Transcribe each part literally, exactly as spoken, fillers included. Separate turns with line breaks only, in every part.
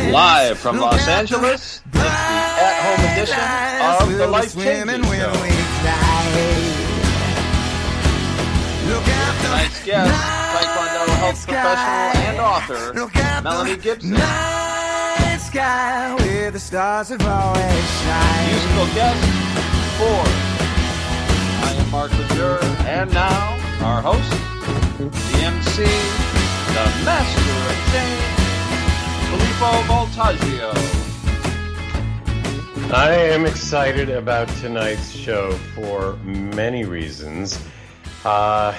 Live from Los Angeles, it's the at-home edition of the Life Changes Show. Tonight's guest, Taekwondo health professional and author, Melanie Gibson. Musical guest, Ford. I am Mark Lejeune, and now, our host, the M C, the Master of Change, Filippo Voltaggio.
I am excited about tonight's show for many reasons. Uh,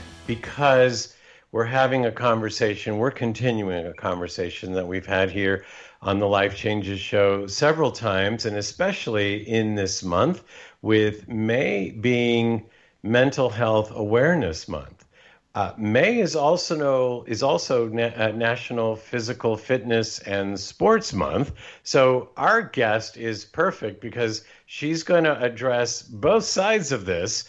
because we're having a conversation, we're continuing a conversation that we've had here on the Life Changes Show several times, and especially in this month, with May being Mental Health Awareness Month. Uh, May is also no, is also na- uh, National Physical Fitness and Sports Month. So our guest is perfect because she's going to address both sides of this.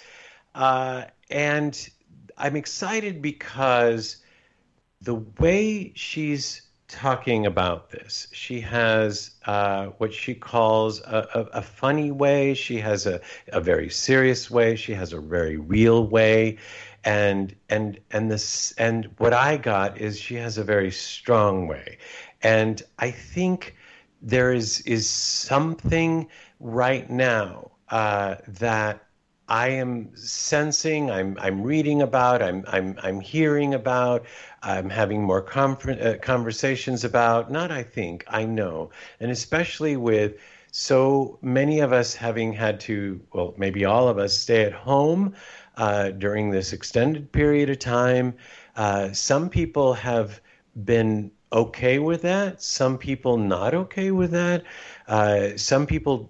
Uh, and I'm excited because the way she's talking about this, she has uh, what she calls a, a, a funny way. She has a, a very serious way. She has a very real way. And and and this and what I got is she has a very strong way. And I think there is is something right now uh, that I am sensing, I'm I'm reading about, I'm I'm I'm hearing about, I'm having more confer- uh, conversations about. Not I think, I know, and especially with so many of us having had to, well, maybe all of us stay at home uh, during this extended period of time. Uh, some people have been okay with that. Some people not okay with that. Uh, some people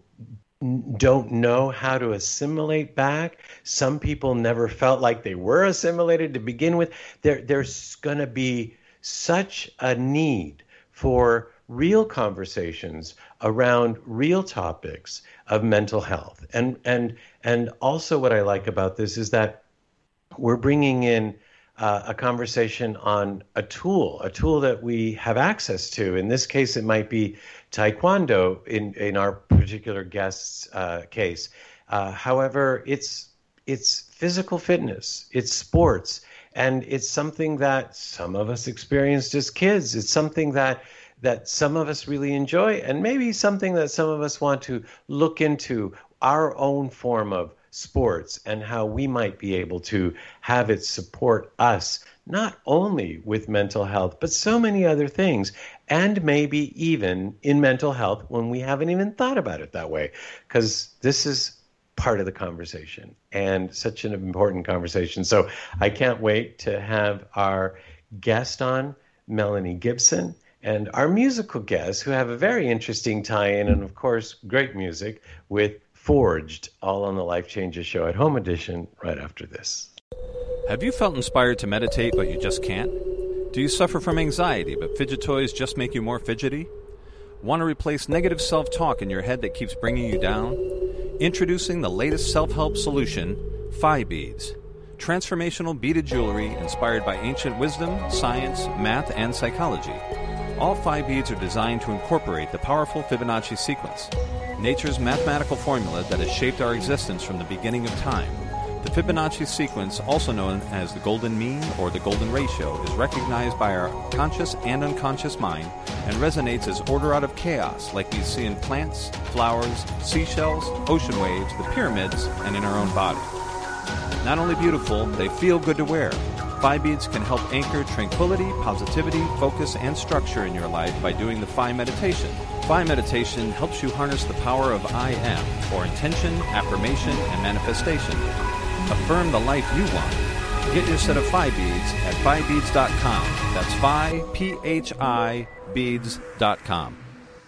don't know how to assimilate back. Some people never felt like they were assimilated to begin with. There, there's going to be such a need for real conversations around real topics of mental health. And and and also what I like about this is that we're bringing in uh, a conversation on a tool, a tool that we have access to. In this case, it might be Taekwondo in, in our particular guest's uh, case. Uh, however, it's it's physical fitness, it's sports, and it's something that some of us experienced as kids. It's something that that some of us really enjoy, and maybe something that some of us want to look into, our own form of sports and how we might be able to have it support us, not only with mental health, but so many other things, and maybe even in mental health when we haven't even thought about it that way, because this is part of the conversation and such an important conversation. So I can't wait to have our guest on, Melanie Gibson, and our musical guests, who have a very interesting tie-in and, of course, great music with Forged, all on the Life Changes Show at Home Edition right after this.
Have you felt inspired to meditate but you just can't? Do you suffer from anxiety but fidget toys just make you more fidgety? Want to replace negative self-talk in your head that keeps bringing you down? Introducing the latest self-help solution, Phi Beads. Transformational beaded jewelry inspired by ancient wisdom, science, math, and psychology. All Phi Beads are designed to incorporate the powerful Fibonacci sequence, nature's mathematical formula that has shaped our existence from the beginning of time. The Fibonacci sequence, also known as the golden mean or the golden ratio, is recognized by our conscious and unconscious mind and resonates as order out of chaos, like we see in plants, flowers, seashells, ocean waves, the pyramids, and in our own body. Not only beautiful, they feel good to wear. Phi Beads can help anchor tranquility, positivity, focus, and structure in your life by doing the Phi meditation. Phi meditation helps you harness the power of I am for intention, affirmation, and manifestation. Affirm the life you want. Get your set of Phi Beads at phi beads dot com. That's Phi, P H I, beads dot com.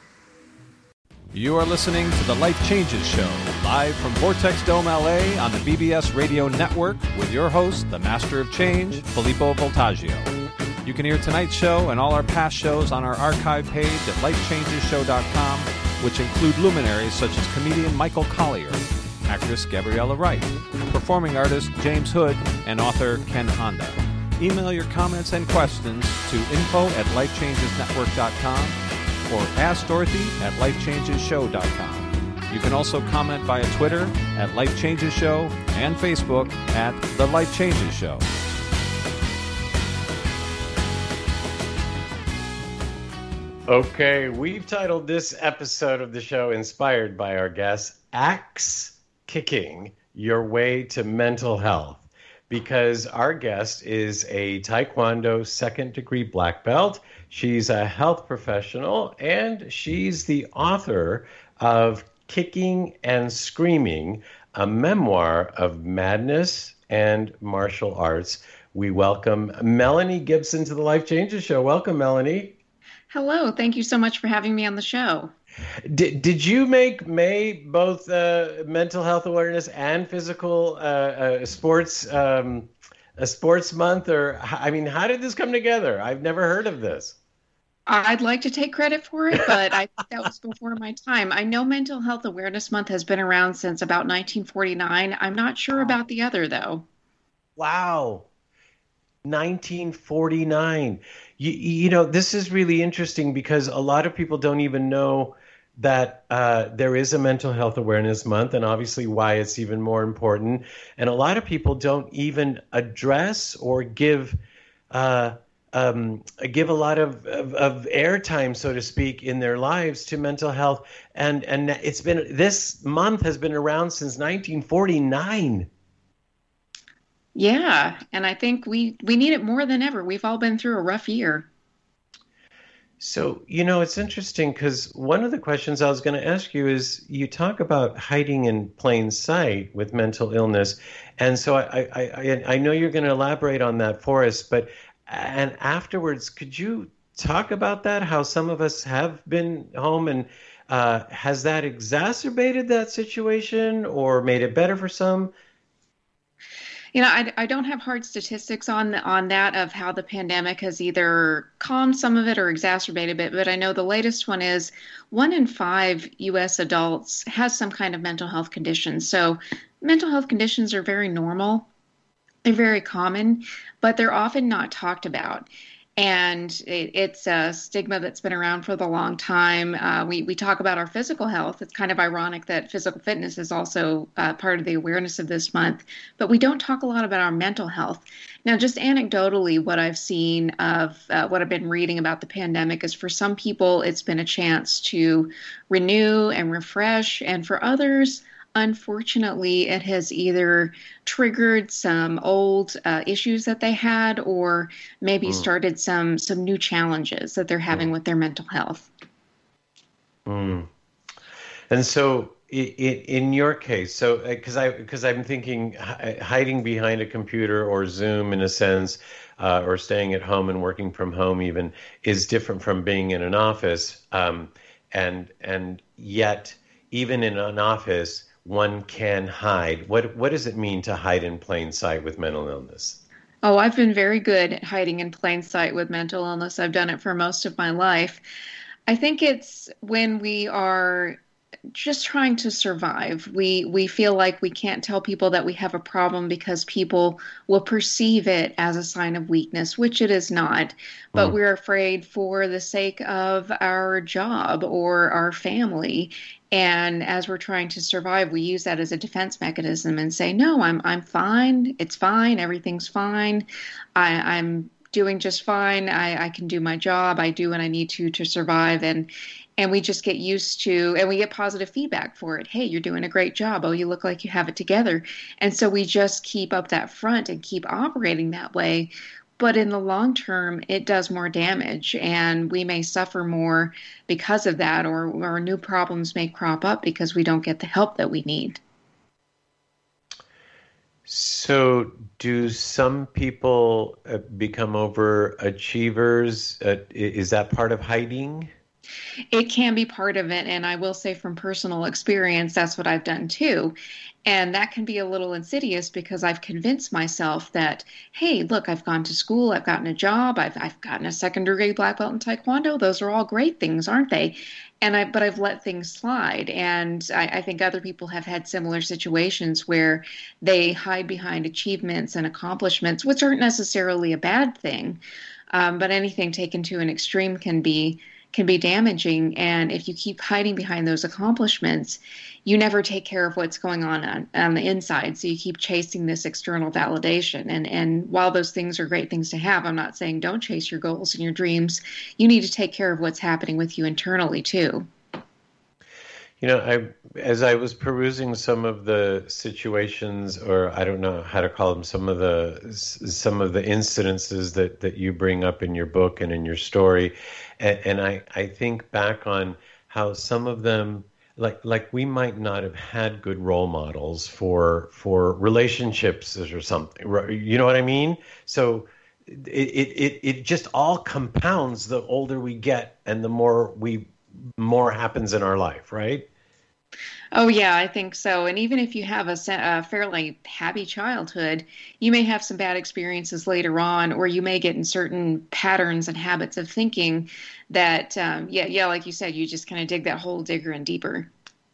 You are listening to the Life Changes Show, live from Vortex Dome, L A on the B B S Radio Network with your host, the Master of Change, Filippo Voltaggio. You can hear tonight's show and all our past shows on our archive page at life changes show dot com, which include luminaries such as comedian Michael Collier, actress Gabriella Wright, performing artist James Hood, and author Ken Honda. Email your comments and questions to info at life changes network dot com. or ask Dorothy at life changes show dot com. You can also comment via Twitter at Life Changes Show and Facebook at The Life Changes Show.
Okay, we've titled this episode of the show, inspired by our guest, Axe Kicking Your Way to Mental Health, because our guest is a Taekwondo second degree black belt. She's a health professional, and she's the author of Kicking and Screaming, a memoir of madness and martial arts. We welcome Melanie Gibson to the Life Changes Show. Welcome, Melanie.
Hello. Thank you so much for having me on the show.
Did, did you make May both uh, mental health awareness and physical uh, uh, sports um, a sports month? Or, I mean, how did this come together? I've never heard of this.
I'd like to take credit for it, but I think that was before my time. I know Mental Health Awareness Month has been around since about nineteen forty-nine. I'm not sure about the other, though.
Wow. nineteen forty-nine. You, you know, this is really interesting because a lot of people don't even know that uh, there is a Mental Health Awareness Month, and obviously why it's even more important. And a lot of people don't even address or give uh, um, give a lot of, of, of airtime, so to speak, in their lives to mental health. And and it's been this month has been around since nineteen forty-nine.
Yeah, and I think we, we need it more than ever. We've all been through a rough year.
So, you know, it's interesting because one of the questions I was going to ask you is you talk about hiding in plain sight with mental illness. And so I, I, I, I know you're going to elaborate on that for us, but and afterwards, could you talk about that, how some of us have been home, and uh, has that exacerbated that situation or made it better for some?
You know, I, I don't have hard statistics on on that of how the pandemic has either calmed some of it or exacerbated it, but I know the latest one is one in five U S adults has some kind of mental health condition. So mental health conditions are very normal. They're very common, but they're often not talked about. And it, it's a stigma that's been around for the long time. Uh, we, we talk about our physical health. It's kind of ironic that physical fitness is also uh, part of the awareness of this month, but we don't talk a lot about our mental health. Now, just anecdotally, what I've seen of uh, what I've been reading about the pandemic is for some people, it's been a chance to renew and refresh. And for others, unfortunately, it has either triggered some old uh, issues that they had, or maybe mm. started some some new challenges that they're having mm. with their mental health.
Mm. And so, it, it, in your case, so because I because I'm thinking hiding behind a computer or Zoom, in a sense, uh, or staying at home and working from home, even, is different from being in an office, um, and and yet even in an office, one can hide. What what does it mean to hide in plain sight with mental illness?
Oh, I've been very good at hiding in plain sight with mental illness. I've done it for most of my life. I think it's when we are just trying to survive. We we feel like we can't tell people that we have a problem because people will perceive it as a sign of weakness, which it is not. But mm. we're afraid for the sake of our job or our family. And as we're trying to survive, we use that as a defense mechanism and say, no, I'm I'm fine. It's fine. Everything's fine. I, I'm doing just fine. I, I can do my job. I do what I need to to survive. And and we just get used to, and we get positive feedback for it. Hey, you're doing a great job. Oh, you look like you have it together. And so we just keep up that front and keep operating that way. But in the long term, it does more damage, and we may suffer more because of that, or, or new problems may crop up because we don't get the help that we need.
So do some people uh, become overachievers? Uh, is that part of hiding?
It can be part of it, and I will say from personal experience, that's what I've done too. And that can be a little insidious because I've convinced myself that, hey, look, I've gone to school, I've gotten a job, I've I've gotten a second degree black belt in Taekwondo. Those are all great things, aren't they? And I, but I've let things slide. And I, I think other people have had similar situations where they hide behind achievements and accomplishments, which aren't necessarily a bad thing. Um, but anything taken to an extreme can be can be damaging. And if you keep hiding behind those accomplishments, you never take care of what's going on on, on the inside. So you keep chasing this external validation. And, and while those things are great things to have, I'm not saying don't chase your goals and your dreams. You need to take care of what's happening with you internally too.
You know, I as I was perusing some of the situations, or I don't know how to call them, some of the some of the incidences that, that you bring up in your book and in your story, and, and I, I think back on how some of them, like like we might not have had good role models for for relationships or something. You know what I mean? So it it it just all compounds the older we get and the more we. more happens in our life, right?
Oh, yeah, I think so. And even if you have a, a fairly happy childhood, you may have some bad experiences later on, or you may get in certain patterns and habits of thinking that, um, yeah, yeah, like you said, you just kind of dig that hole digger and deeper.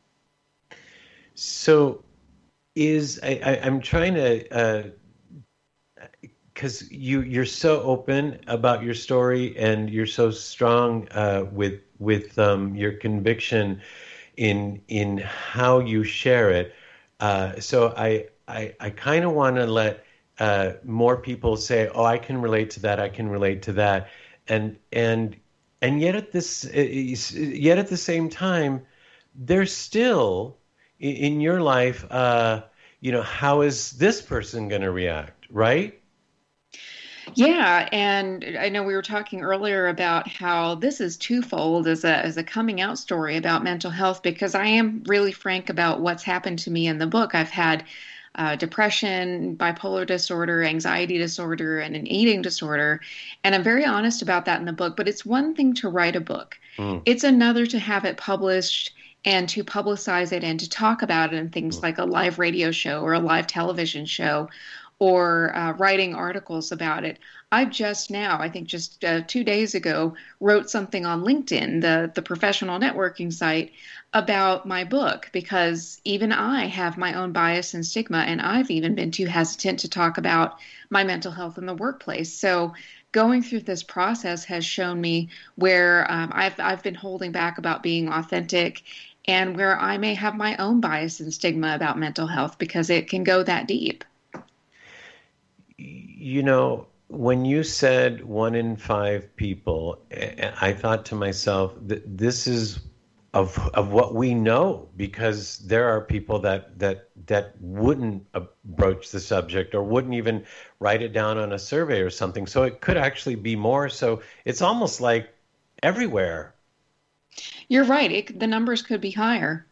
So is, I, I, I'm trying to, uh, because you you're so open about your story and you're so strong uh, with with um, your conviction in in how you share it. Uh, so I I, I kind of want to let uh, more people say, oh, I can relate to that. I can relate to that. And and and yet at this yet at the same time, there's still in, in your life, uh, you know, how is this person going to react, right?
Yeah, and I know we were talking earlier about how this is twofold as a as a coming out story about mental health, because I am really frank about what's happened to me in the book. I've had uh, depression, bipolar disorder, anxiety disorder, and an eating disorder, and I'm very honest about that in the book. But it's one thing to write a book. Mm. It's another to have it published and to publicize it and to talk about it in things mm. like a live radio show or a live television show, or uh, writing articles about it. I've just now, I think just uh, two days ago, wrote something on LinkedIn, the, the professional networking site, about my book, because even I have my own bias and stigma, and I've even been too hesitant to talk about my mental health in the workplace. So going through this process has shown me where um, I've I've been holding back about being authentic, and where I may have my own bias and stigma about mental health, because it can go that deep.
You know, when you said one in five people, I thought to myself that this is of of what we know, because there are people that that that wouldn't broach the subject or wouldn't even write it down on a survey or something. So it could actually be more. So it's almost like everywhere.
You're right. It, the numbers could be higher.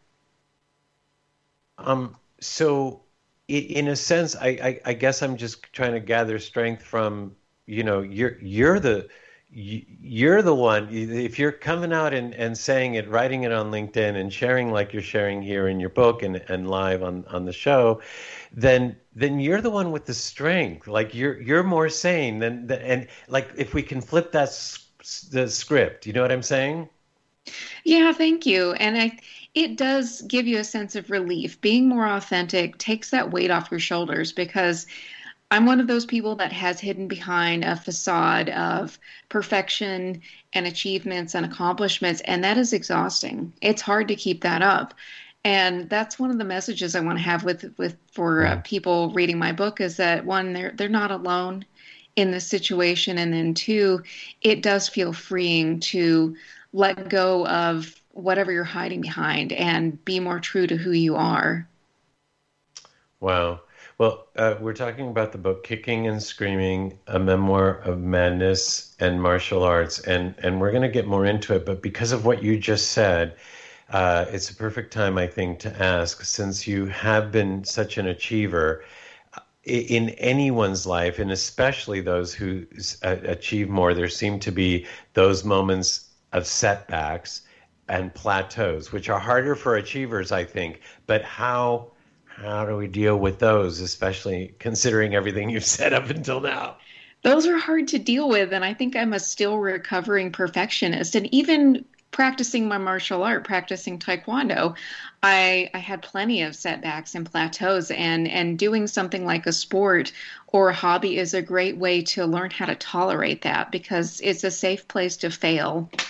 Um. So. In a sense, I, I, I guess I'm just trying to gather strength from, you know, you're you're the you're the one. If you're coming out and, and saying it, writing it on LinkedIn and sharing like you're sharing here in your book and, and live on, on the show, then then you're the one with the strength. Like you're you're more sane than, than and like if we can flip that the script, you know what I'm saying?
Yeah, thank you. And I. It does give you a sense of relief. Being more authentic takes that weight off your shoulders, because I'm one of those people that has hidden behind a facade of perfection and achievements and accomplishments, and that is exhausting. It's hard to keep that up. And that's one of the messages I want to have with with for uh, people reading my book, is that one, they're they're not alone in this situation, and then two, it does feel freeing to let go of whatever you're hiding behind and be more true to who you are.
Wow. Well, uh, we're talking about the book Kicking and Screaming, a memoir of madness and martial arts, and, and we're going to get more into it. But because of what you just said, uh, it's a perfect time, I think, to ask, since you have been such an achiever in anyone's life, and especially those who uh, achieve more, there seem to be those moments of setbacks and plateaus, which are harder for achievers, I think. But how how do we deal with those, especially considering everything you've said up until now?
Those are hard to deal with, and I think I'm a still recovering perfectionist. And even practicing my martial art, practicing Taekwondo, I, I had plenty of setbacks and plateaus, and, and doing something like a sport or a hobby is a great way to learn how to tolerate that, because it's a safe place to fail.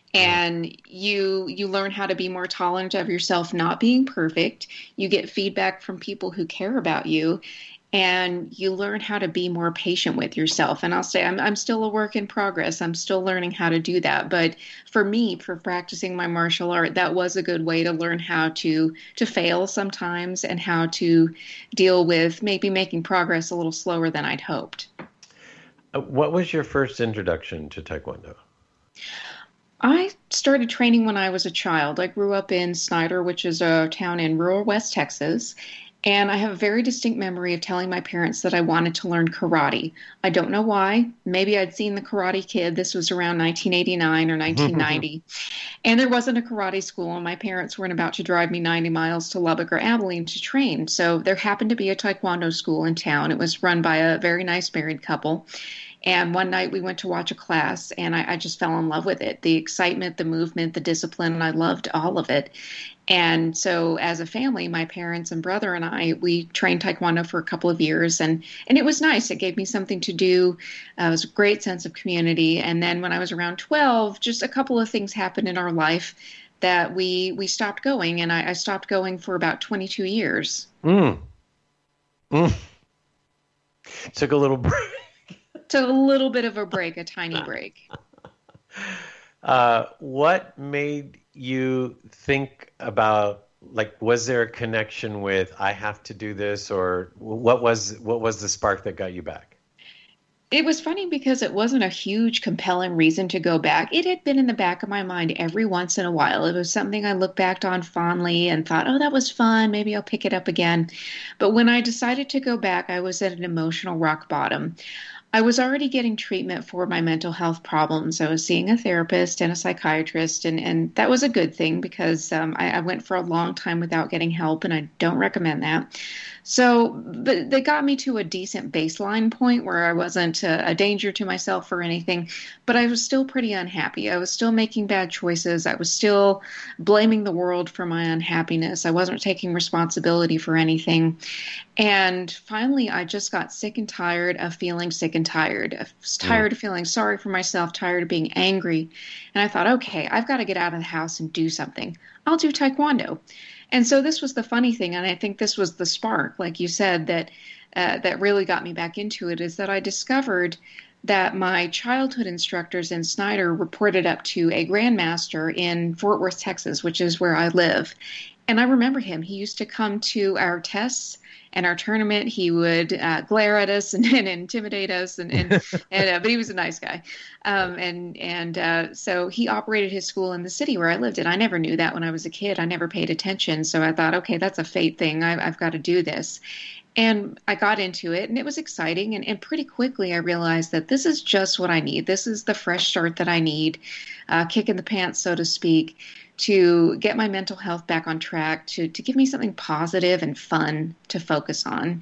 And you you learn how to be more tolerant of yourself not being perfect. You get feedback from people who care about you, and you learn how to be more patient with yourself. And I'll say I'm I'm still a work in progress. I'm still learning how to do that. But for me, for practicing my martial art, that was a good way to learn how to to fail sometimes and how to deal with maybe making progress a little slower than I'd hoped.
What was your first introduction to Taekwondo?
I started training when I was a child. I grew up in Snyder, which is a town in rural West Texas, and I have a very distinct memory of telling my parents that I wanted to learn karate. I don't know why. Maybe I'd seen The Karate Kid. This was around nineteen eighty-nine or nineteen ninety, and there wasn't a karate school, and my parents weren't about to drive me ninety miles to Lubbock or Abilene to train. So there happened to be a Taekwondo school in town. It was run by a very nice married couple. And one night we went to watch a class, and I, I just fell in love with it. The excitement, the movement, the discipline, and I loved all of it. And so as a family, my parents and brother and I, we trained Taekwondo for a couple of years, and, and it was nice. It gave me something to do. Uh, it was a great sense of community. And then when I was around twelve, just a couple of things happened in our life that we we stopped going, and I, I stopped going for about twenty-two years.
Mm. Mm. Took a little break.
Took a little bit of a break, a tiny break.
Uh, what made you think about, like, was there a connection with, I have to do this, or what was what was the spark that got you back?
It was funny because it wasn't a huge, compelling reason to go back. It had been in the back of my mind every once in a while. It was something I looked back on fondly and thought, oh, that was fun. Maybe I'll pick it up again. But when I decided to go back, I was at an emotional rock bottom. I was already getting treatment for my mental health problems. I was seeing a therapist and a psychiatrist, and, and that was a good thing because um, I, I went for a long time without getting help, and I don't recommend that. So but they got me to a decent baseline point where I wasn't a, a danger to myself or anything, but I was still pretty unhappy. I was still making bad choices. I was still blaming the world for my unhappiness. I wasn't taking responsibility for anything. And finally, I just got sick and tired of feeling sick and tired. I was tired of feeling sorry for myself, tired of being angry. And I thought, okay, I've got to get out of the house and do something. I'll do Taekwondo. And so this was the funny thing, and I think this was the spark, like you said, that uh, that really got me back into it, is that I discovered that my childhood instructors in Snyder reported up to a grandmaster in Fort Worth, Texas, which is where I live. And I remember him. He used to come to our tests and our tournament. He would uh, glare at us and, and intimidate us, and, and, and uh, but he was a nice guy. Um, and and uh, so he operated his school in the city where I lived, and I never knew that when I was a kid. I never paid attention, so I thought, okay, that's a fate thing. I, I've got to do this. And I got into it, and it was exciting. And, and pretty quickly, I realized that this is just what I need. This is the fresh start that I need, uh, kick in the pants, so to speak, to get my mental health back on track, to, to give me something positive and fun to focus on.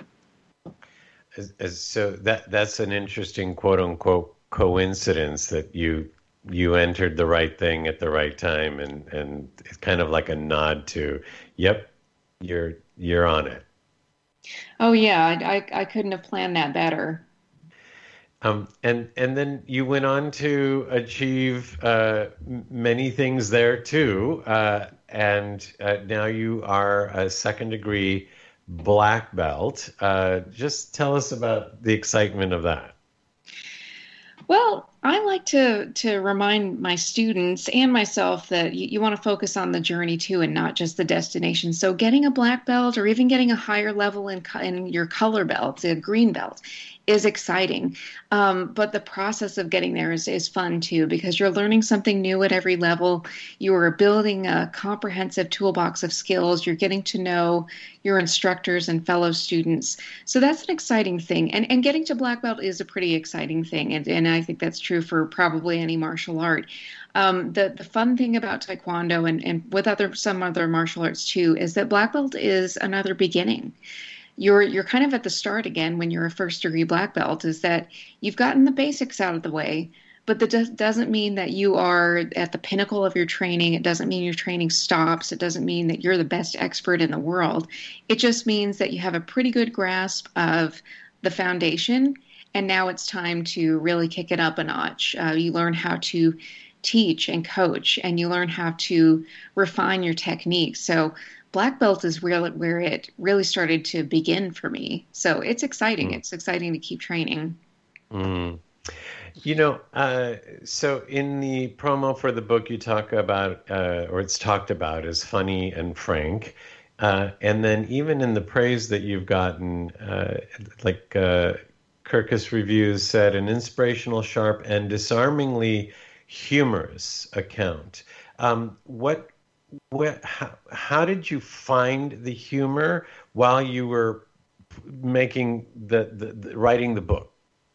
As, as, so that that's an interesting quote unquote coincidence that you you entered the right thing at the right time, and, and it's kind of like a nod to, yep, you're you're on it.
Oh yeah, I I, I couldn't have planned that better.
Um, and and then you went on to achieve uh, many things there too, uh, and uh, now you are a second degree black belt. Uh, just tell us about the excitement of that.
Well, I like to to remind my students and myself that you, you want to focus on the journey too, and not just the destination. So getting a black belt, or even getting a higher level in in your color belt, a green belt, is exciting. Um, but the process of getting there is, is fun too, because you're learning something new at every level. You are building a comprehensive toolbox of skills. You're getting to know your instructors and fellow students. So that's an exciting thing. And, and getting to black belt is a pretty exciting thing. And, and I think that's true for probably any martial art. Um, the, the fun thing about Taekwondo, and, and with other some other martial arts too, is that black belt is another beginning. You're you're kind of at the start again when you're a first degree black belt, is that you've gotten the basics out of the way, but that does, doesn't mean that you are at the pinnacle of your training. It doesn't mean your training stops. It doesn't mean that you're the best expert in the world. It just means that you have a pretty good grasp of the foundation, and now it's time to really kick it up a notch. Uh, you learn how to teach and coach, and you learn how to refine your techniques. So black belt is really where it really started to begin for me. So it's exciting. Mm. It's exciting to keep training.
Mm. You know, uh, so in the promo for the book, you talk about, uh, or it's talked about as funny and frank. Uh, and then even in the praise that you've gotten, uh, like uh, Kirkus Reviews said, an inspirational, sharp, and disarmingly humorous account. Um, what, what, how, how did you find the humor while you were making the, the, the writing the book?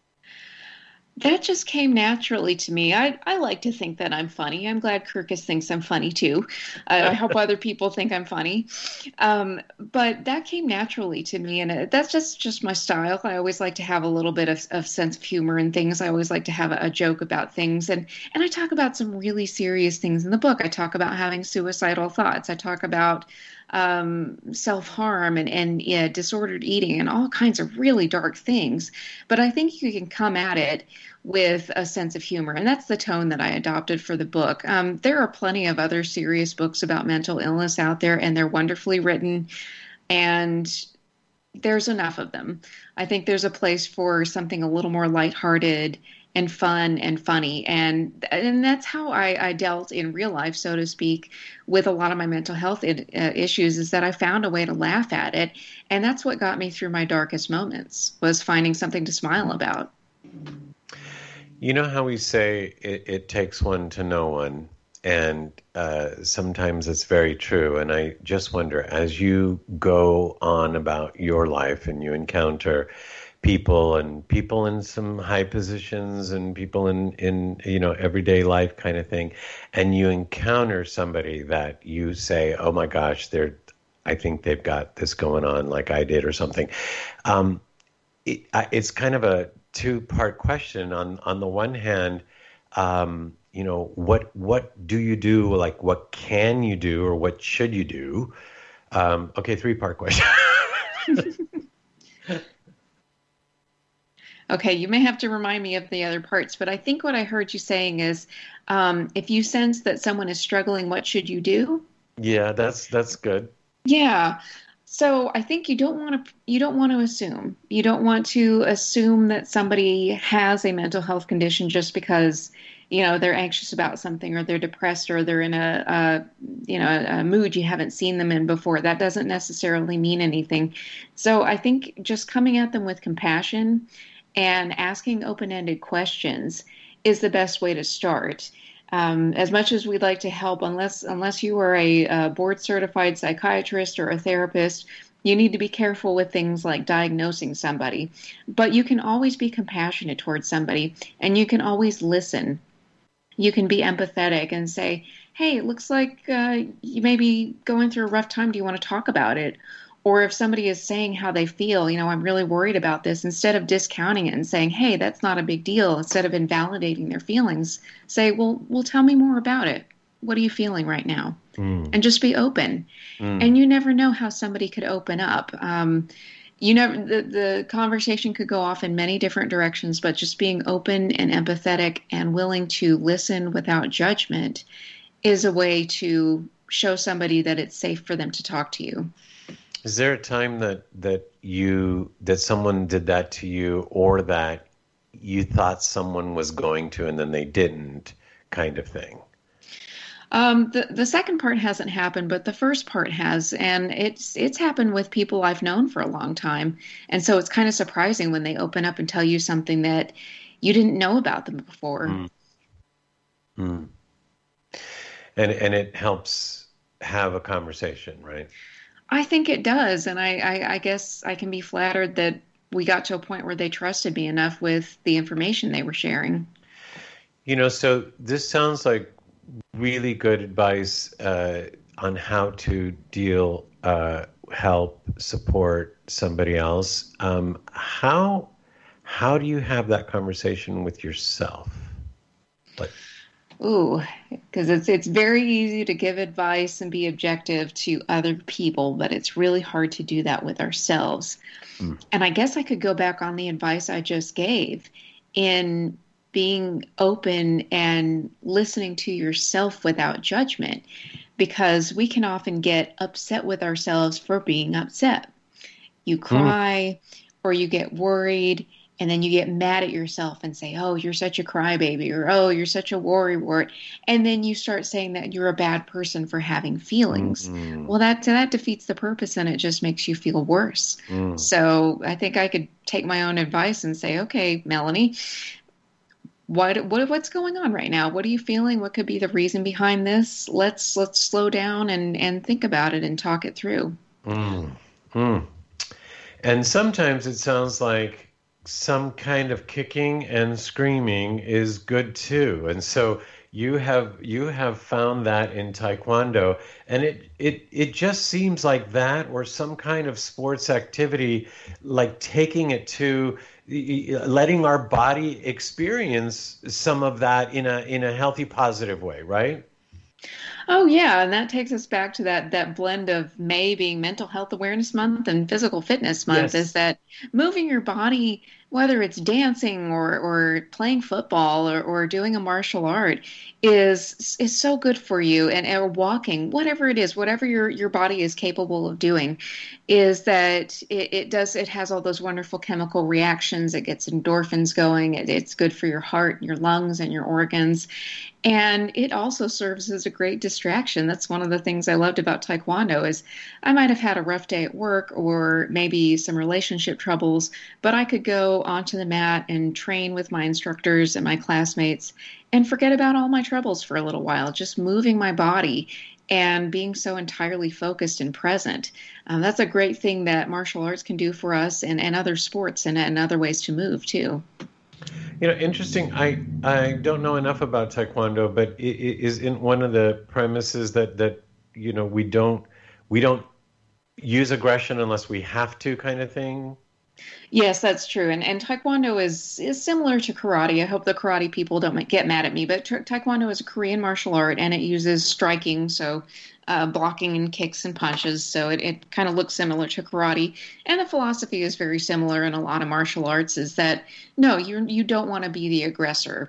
That just came naturally to me. I, I like to think that I'm funny. I'm glad Kirkus thinks I'm funny too. I, I hope other people think I'm funny. Um, but that came naturally to me, and it, that's just, just my style. I always like to have a little bit of, of sense of humor in things. I always like to have a, a joke about things. And, and I talk about some really serious things in the book. I talk about having suicidal thoughts. I talk about um, self-harm and, and yeah, disordered eating and all kinds of really dark things. But I think you can come at it with a sense of humor. And that's the tone that I adopted for the book. Um, there are plenty of other serious books about mental illness out there, and they're wonderfully written. And there's enough of them. I think there's a place for something a little more lighthearted and fun and funny. And and that's how I, I dealt in real life, so to speak, with a lot of my mental health uh, issues, is that I found a way to laugh at it. And that's what got me through my darkest moments, was finding something to smile about.
You know how we say it, it takes one to know one, and uh, sometimes it's very true. And I just wonder, as you go on about your life and you encounter people and people in some high positions and people in, in, you know, everyday life kind of thing, and you encounter somebody that you say, oh my gosh, they're, I think they've got this going on like I did or something. Um, it, it's kind of a two-part question. On, on the one hand, um, you know, what, what do you do? Like, what can you do, or what should you do? Um, okay. Three-part question.
Okay, you may have to remind me of the other parts, but I think what I heard you saying is, um, if you sense that someone is struggling, what should you do?
Yeah, that's that's good.
Yeah. So I think you don't want to you don't want to assume. You don't want to assume that somebody has a mental health condition just because, you know, they're anxious about something, or they're depressed, or they're in a, a you know, a mood you haven't seen them in before. That doesn't necessarily mean anything. So I think just coming at them with compassion and asking open-ended questions is the best way to start. Um, as much as we'd like to help, unless unless you are a, a board-certified psychiatrist or a therapist, you need to be careful with things like diagnosing somebody. But you can always be compassionate towards somebody, and you can always listen. You can be empathetic and say, hey, it looks like uh, you may be going through a rough time. Do you want to talk about it? Or if somebody is saying how they feel, you know, I'm really worried about this, instead of discounting it and saying, hey, that's not a big deal, instead of invalidating their feelings, say, well, well, tell me more about it. What are you feeling right now? Mm. And just be open. Mm. And you never know how somebody could open up. Um, you never, the, the conversation could go off in many different directions, but just being open and empathetic and willing to listen without judgment is a way to show somebody that it's safe for them to talk to you.
Is there a time that, that you that someone did that to you, or that you thought someone was going to and then they didn't, kind of thing?
Um, the the second part hasn't happened, but the first part has, and it's it's happened with people I've known for a long time, and so it's kind of surprising when they open up and tell you something that you didn't know about them before.
Mm. Mm. And and it helps have a conversation, right?
I think it does, and I, I, I guess I can be flattered that we got to a point where they trusted me enough with the information they were sharing.
You know, so this sounds like really good advice uh, on how to deal, uh, help, support somebody else. Um, how how do you have that conversation with yourself? Like,
Ooh, because it's it's very easy to give advice and be objective to other people, but it's really hard to do that with ourselves. Mm. And I guess I could go back on the advice I just gave in being open and listening to yourself without judgment, because we can often get upset with ourselves for being upset. You cry mm. or you get worried, and then you get mad at yourself and say, oh, you're such a crybaby, or oh, you're such a worrywart. And then you start saying that you're a bad person for having feelings. Mm-hmm. Well, that that defeats the purpose, and it just makes you feel worse. Mm. So I think I could take my own advice and say, okay, Melanie, what what what's going on right now? What are you feeling? What could be the reason behind this? Let's let's slow down and, and think about it and talk it through.
Mm. Mm. And sometimes it sounds like some kind of kicking and screaming is good too. And so you have you have found that in Taekwondo, and it it it just seems like that, or some kind of sports activity, like taking it to letting our body experience some of that in a in a healthy, positive way, right?
Oh, yeah. And that takes us back to that that blend of May being Mental Health Awareness Month and Physical Fitness Month, yes. Is that moving your body, whether it's dancing or, or playing football or, or doing a martial art, is is so good for you. And or walking, whatever it is, whatever your, your body is capable of doing, is that it, it does it has all those wonderful chemical reactions. It gets endorphins going. It, it's good for your heart, your lungs, and your organs. And it also serves as a great distraction. That's one of the things I loved about Taekwondo is I might have had a rough day at work or maybe some relationship troubles, but I could go onto the mat and train with my instructors and my classmates and forget about all my troubles for a little while, just moving my body and being so entirely focused and present. Um, that's a great thing that martial arts can do for us, and, and other sports and, and other ways to move too.
You know, interesting. I, I don't know enough about Taekwondo, but it, it is in one of the premises that, that you know we don't we don't use aggression unless we have to, kind of thing.
Yes, that's true. And and Taekwondo is is similar to karate. I hope the karate people don't get mad at me, but ta- Taekwondo is a Korean martial art, and it uses striking, so uh, blocking and kicks and punches. So it, it kind of looks similar to karate. And the philosophy is very similar in a lot of martial arts, is that, no, you you don't want to be the aggressor.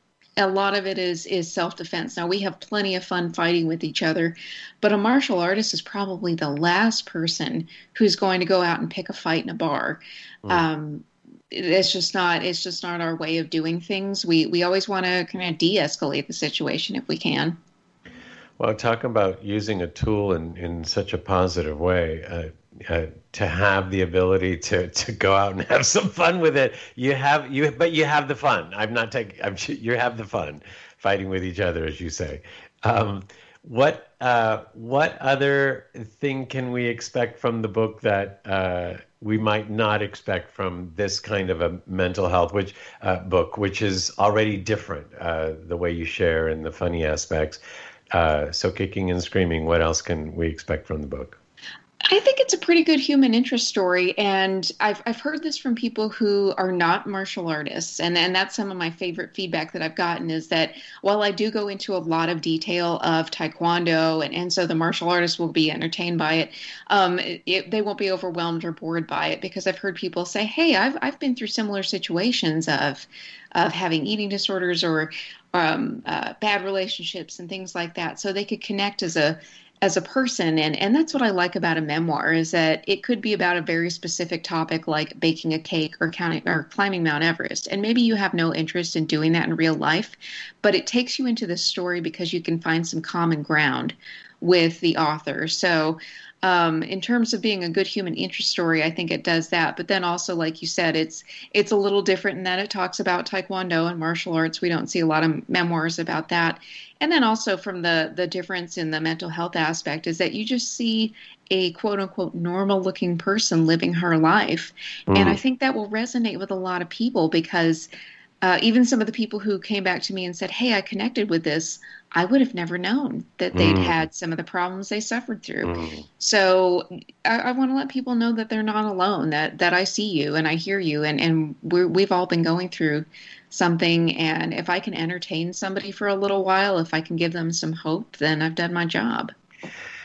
A lot of it is is self-defense. Now, we have plenty of fun fighting with each other, but a martial artist is probably the last person who's going to go out and pick a fight in a bar. Mm. Um, it's just not it's just not our way of doing things. We we always want to kind of de-escalate the situation if we can.
Well, talk about using a tool in, in such a positive way. Uh, Uh, to have the ability to, to go out and have some fun with it, you have you, but you have the fun. I'm not taking. I'm you have the fun fighting with each other, as you say. Um, what uh, what other thing can we expect from the book that uh, we might not expect from this kind of a mental health which uh, book, which is already different, uh, the way you share and the funny aspects? Uh, so, kicking and screaming. What else can we expect from the book?
I think it's a pretty good human interest story, and I've I've heard this from people who are not martial artists, and, and that's some of my favorite feedback that I've gotten, is that while I do go into a lot of detail of Taekwondo, and, and so the martial artists will be entertained by it, um, it, it, they won't be overwhelmed or bored by it, because I've heard people say, hey, I've I've been through similar situations of of having eating disorders or um, uh, bad relationships and things like that, so they could connect as a as a person. And, and that's what I like about a memoir, is that it could be about a very specific topic like baking a cake or counting or climbing Mount Everest. And maybe you have no interest in doing that in real life, but it takes you into this story because you can find some common ground with the author. So um, in terms of being a good human interest story, I think it does that. But then also, like you said, it's it's a little different in that it talks about Taekwondo and martial arts. We don't see a lot of memoirs about that. And then also from the, the difference in the mental health aspect is that you just see a quote unquote normal looking person living her life. Mm. And I think that will resonate with a lot of people, because uh, even some of the people who came back to me and said, hey, I connected with this, I would have never known that they'd mm. had some of the problems they suffered through. Mm. So I, I want to let people know that they're not alone, that, that I see you and I hear you, and, and we're, we've all been going through something. And if I can entertain somebody for a little while, if I can give them some hope, then I've done my job.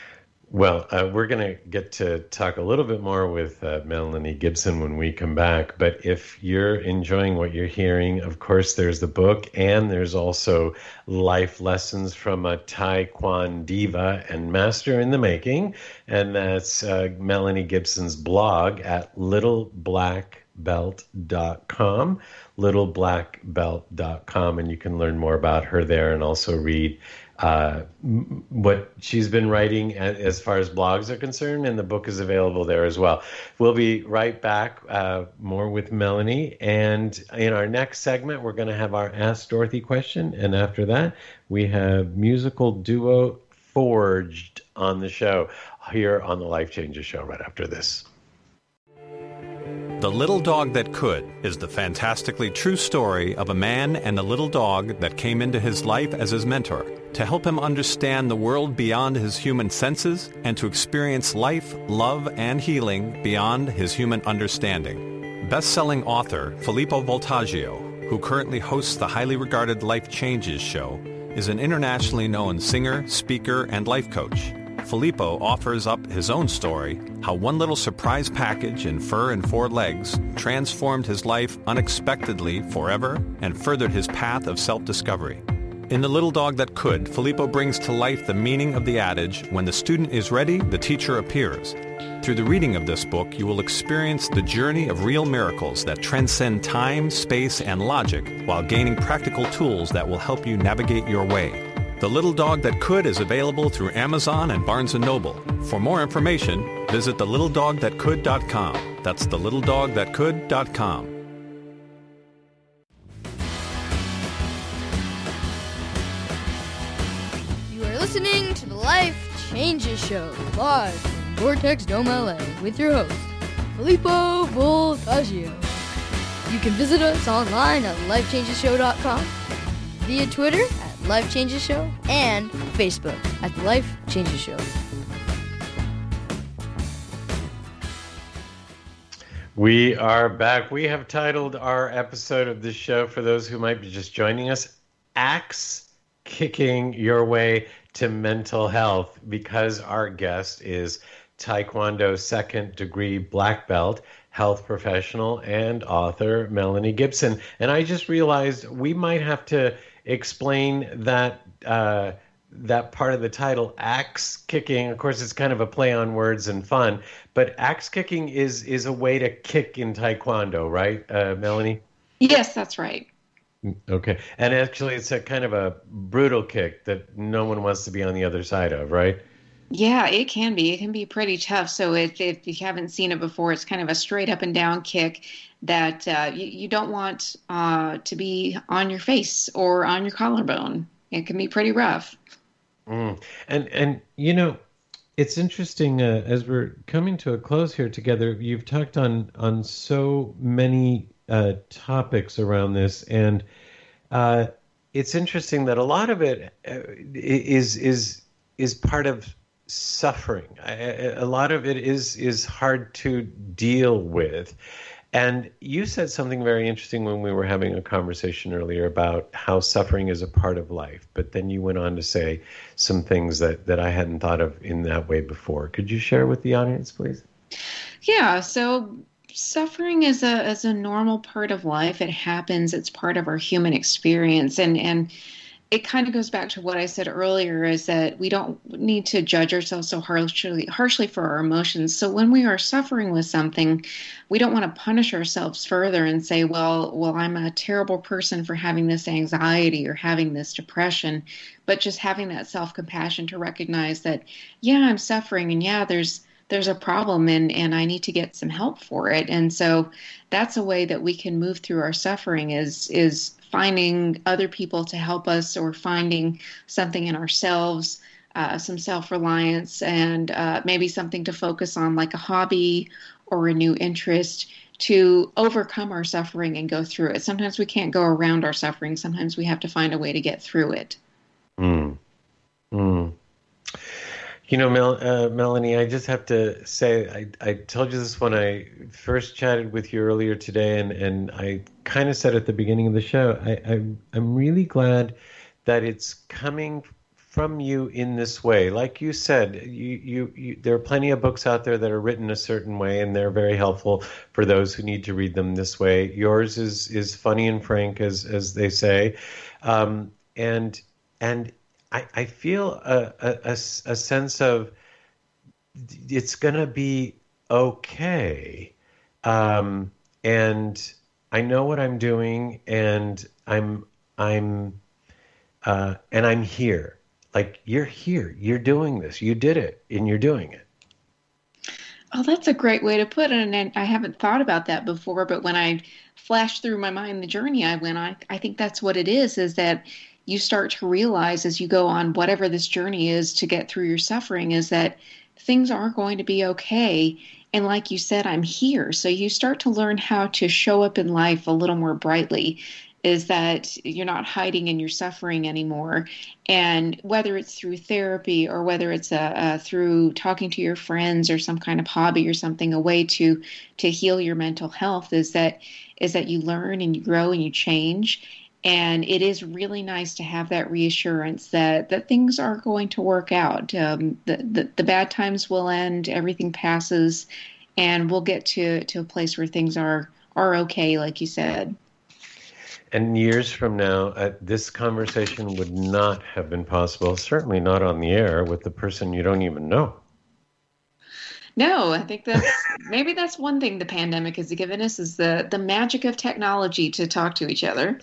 Well, uh, we're going to get to talk a little bit more with uh, Melanie Gibson when we come back. But if you're enjoying what you're hearing, of course, there's the book, and there's also life lessons from a Taekwondo diva and master in the making. And that's uh, Melanie Gibson's blog at little black belt dot com, little black belt dot com. And you can learn more about her there and also read Uh, what she's been writing as far as blogs are concerned, and the book is available there as well. We'll be right back, uh, more with Melanie, and in our next segment, we're going to have our Ask Dorothy question, and after that, we have musical duo Forged on the show, here on the Life Changes Show right after this.
The Little Dog That Could is the fantastically true story of a man and a little dog that came into his life as his mentor to help him understand the world beyond his human senses and to experience life, love, and healing beyond his human understanding. Best-selling author Filippo Voltaggio, who currently hosts the highly regarded Life Changes show, is an internationally known singer, speaker, and life coach. Filippo offers up his own story, how one little surprise package in fur and four legs transformed his life unexpectedly forever and furthered his path of self-discovery. In The Little Dog That Could, Filippo brings to life the meaning of the adage, when the student is ready, the teacher appears. Through the reading of this book, you will experience the journey of real miracles that transcend time, space, and logic while gaining practical tools that will help you navigate your way. The Little Dog That Could is available through Amazon and Barnes and Noble. For more information, visit the little dog that could dot com. That's the little dog that could dot com.
You are listening to the Life Changes Show, live from Vortex Dome, L A, with your host, Filippo Voltaggio. You can visit us online at life changes show dot com, via Twitter at Life Changes Show, and Facebook at The Life Changes Show.
We are back. We have titled our episode of this show, for those who might be just joining us, Axe Kicking Your Way to Mental Health, because our guest is Taekwondo second degree black belt, health professional, and author Melanie Gibson. And I just realized we might have to explain that uh, that part of the title, axe kicking. Of course, it's kind of a play on words and fun, but axe kicking is is a way to kick in Taekwondo, right, uh, Melanie?
Yes, that's right.
Okay, and actually, it's a kind of a brutal kick that no one wants to be on the other side of, right?
Yeah, it can be. It can be pretty tough. So if, if you haven't seen it before, it's kind of a straight up and down kick that uh, you, you don't want uh, to be on your face or on your collarbone. It can be pretty rough.
Mm. And, and you know, it's interesting, uh, as we're coming to a close here together, you've talked on, on so many uh, topics around this, and uh, it's interesting that a lot of it is is is part of suffering. A lot of it is is hard to deal with. And you said something very interesting when we were having a conversation earlier about how suffering is a part of life. But then you went on to say some things that, that I hadn't thought of in that way before. Could you share with the audience, please?
Yeah, so suffering is a is a normal part of life. It happens. It's part of our human experience. And and it kind of goes back to what I said earlier, is that we don't need to judge ourselves so harshly, harshly for our emotions. So when we are suffering with something, we don't want to punish ourselves further and say, well, well, I'm a terrible person for having this anxiety or having this depression, but just having that self-compassion to recognize that, yeah, I'm suffering, and yeah, there's there's a problem, and, and I need to get some help for it. And so that's a way that we can move through our suffering, is is finding other people to help us, or finding something in ourselves, uh, some self-reliance, and uh, maybe something to focus on, like a hobby or a new interest, to overcome our suffering and go through it. Sometimes we can't go around our suffering. Sometimes we have to find a way to get through it.
Mm. Mm. You know, Mel, uh, Melanie, I just have to say, I, I told you this when I first chatted with you earlier today, and, and I kind of said at the beginning of the show, I, I, I'm really glad that it's coming from you in this way. Like you said, you, you, you, there are plenty of books out there that are written a certain way, and they're very helpful for those who need to read them this way. Yours is is funny and frank, as as they say, um, and and I, I feel a, a, a, a sense of it's going to be okay, um, and I know what I'm doing, and I'm I'm uh, and I'm here. Like, you're here, you're doing this, you did it, and you're doing it.
Oh, that's a great way to put it, and I haven't thought about that before, but when I flashed through my mind the journey I went on, I think that's what it is, is that you start to realize as you go on whatever this journey is to get through your suffering, is that things are going to be okay. And like you said, I'm here. So you start to learn how to show up in life a little more brightly, is that you're not hiding in your suffering anymore. And whether it's through therapy or whether it's uh, uh, through talking to your friends or some kind of hobby or something, a way to to heal your mental health, is that is that you learn and you grow and you change. And it is really nice to have that reassurance that, that things are going to work out. Um, the, the, the bad times will end, everything passes, and we'll get to, to a place where things are, are okay, like you said.
And years from now, uh, this conversation would not have been possible, certainly not on the air, with the person you don't even know.
No, I think that's maybe that's one thing the pandemic has given us, is the, the magic of technology to talk to each other.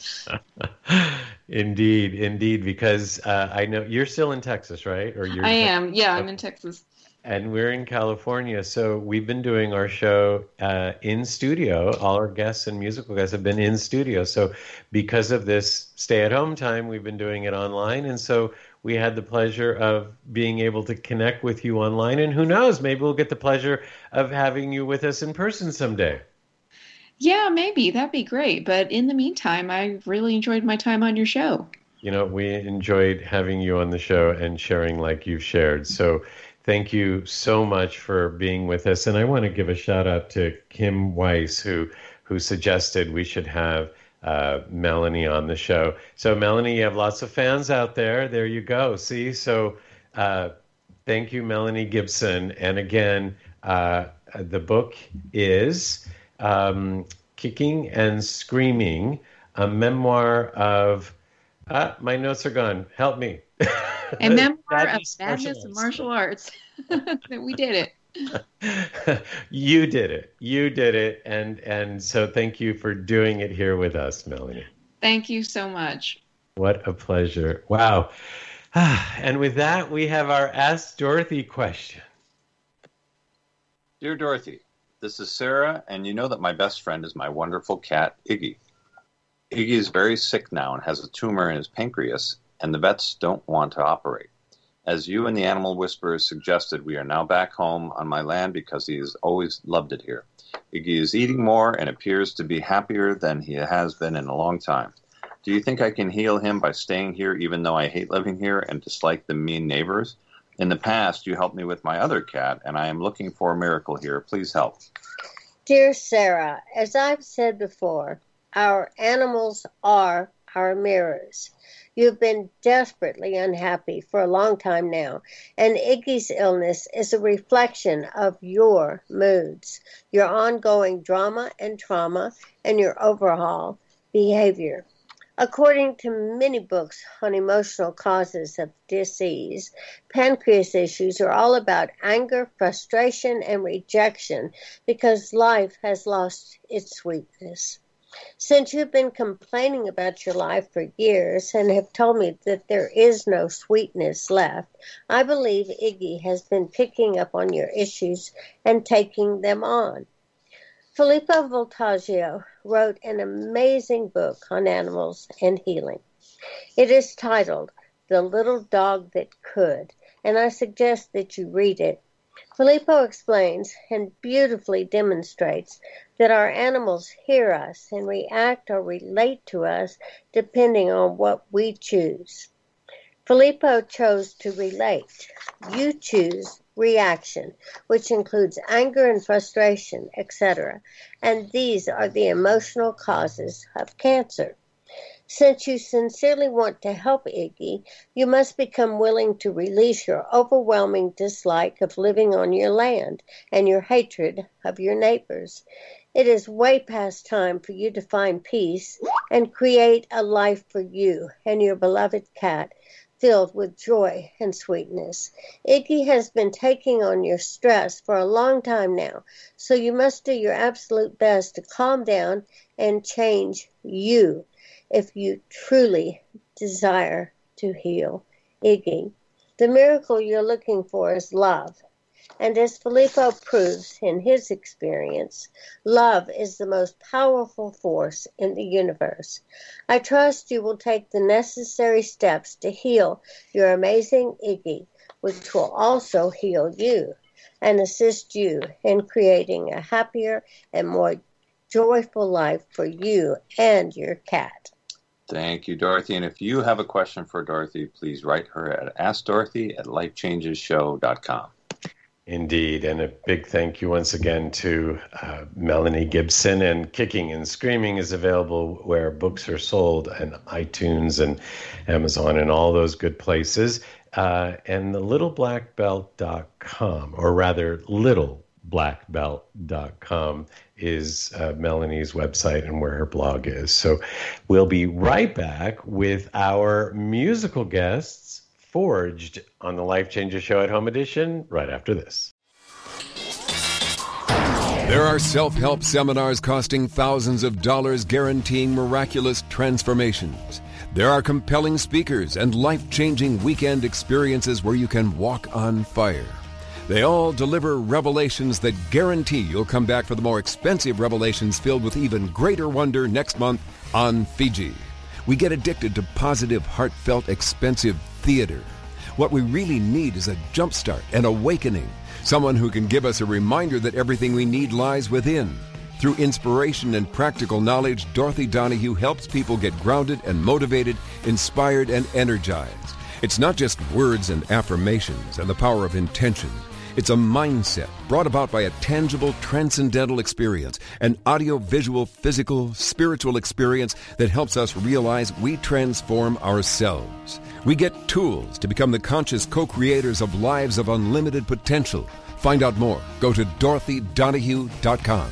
Indeed, indeed, because uh, I know you're still in Texas, right? Or you're
I am, yeah, I'm in Texas.
And we're in California, so we've been doing our show uh, in studio. All our guests and musical guests have been in studio. So because of this stay-at-home time, we've been doing it online. And so we had the pleasure of being able to connect with you online. And who knows, maybe we'll get the pleasure of having you with us in person someday.
Yeah, maybe. That'd be great. But in the meantime, I really enjoyed my time on your show.
You know, we enjoyed having you on the show and sharing like you've shared. So thank you so much for being with us. And I want to give a shout out to Kim Weiss, who who suggested we should have uh, Melanie on the show. So Melanie, you have lots of fans out there. There you go. See, so uh, thank you, Melanie Gibson. And again, uh, the book is um, Kicking and Screaming, a memoir of, ah, my notes are gone. Help me.
A memoir of madness and martial arts. We did it.
You did it. You did it. And and so thank you for doing it here with us, Melanie.
Thank you so much.
What a pleasure. Wow. And with that, we have our Ask Dorothy question.
Dear Dorothy, this is Sarah, and you know that my best friend is my wonderful cat, Iggy. Iggy is very sick now and has a tumor in his pancreas, and the vets don't want to operate. As you and the Animal Whisperers suggested, we are now back home on my land because he has always loved it here. Iggy is eating more and appears to be happier than he has been in a long time. Do you think I can heal him by staying here even though I hate living here and dislike the mean neighbors? In the past, you helped me with my other cat, and I am looking for a miracle here. Please help.
Dear Sarah, as I've said before, our animals are our mirrors. You've been desperately unhappy for a long time now, and Iggy's illness is a reflection of your moods, your ongoing drama and trauma, and your overhaul behavior. According to many books on emotional causes of disease, pancreas issues are all about anger, frustration, and rejection because life has lost its sweetness. Since you've been complaining about your life for years and have told me that there is no sweetness left, I believe Iggy has been picking up on your issues and taking them on. Filippo Voltaggio wrote an amazing book on animals and healing. It is titled The Little Dog That Could, and I suggest that you read it. Filippo explains and beautifully demonstrates that our animals hear us and react or relate to us depending on what we choose. Filippo chose to relate. You choose reaction, which includes anger and frustration, et cetera. And these are the emotional causes of cancer. Since you sincerely want to help Iggy, you must become willing to release your overwhelming dislike of living on your land and your hatred of your neighbors. It is way past time for you to find peace and create a life for you and your beloved cat filled with joy and sweetness. Iggy has been taking on your stress for a long time now, so you must do your absolute best to calm down and change you if you truly desire to heal Iggy. The miracle you're looking for is love. And as Filippo proves in his experience, love is the most powerful force in the universe. I trust you will take the necessary steps to heal your amazing Iggy, which will also heal you and assist you in creating a happier and more joyful life for you and your cat.
Thank you, Dorothy. And if you have a question for Dorothy, please write her at ask dorothy at life changes show dot com.
Indeed, and a big thank you once again to uh, Melanie Gibson. And Kicking and Screaming is available where books are sold, and iTunes and Amazon and all those good places. Uh, and the little black belt dot com, or rather little black belt dot com, is uh, Melanie's website and where her blog is. So we'll be right back with our musical guests, Forged, on the Life Changes Show at Home Edition, right after this.
There are self-help seminars costing thousands of dollars guaranteeing miraculous transformations. There are compelling speakers and life-changing weekend experiences where you can walk on fire. They all deliver revelations that guarantee you'll come back for the more expensive revelations filled with even greater wonder next month on Fiji. We get addicted to positive, heartfelt, expensive theater. What we really need is a jumpstart, an awakening, someone who can give us a reminder that everything we need lies within. Through inspiration and practical knowledge, Dorothy Donahue helps people get grounded and motivated, inspired and energized. It's not just words and affirmations and the power of intention. It's a mindset brought about by a tangible, transcendental experience, an audio-visual, physical, spiritual experience that helps us realize we transform ourselves. We get tools to become the conscious co-creators of lives of unlimited potential. Find out more. Go to dorothy donahue dot com.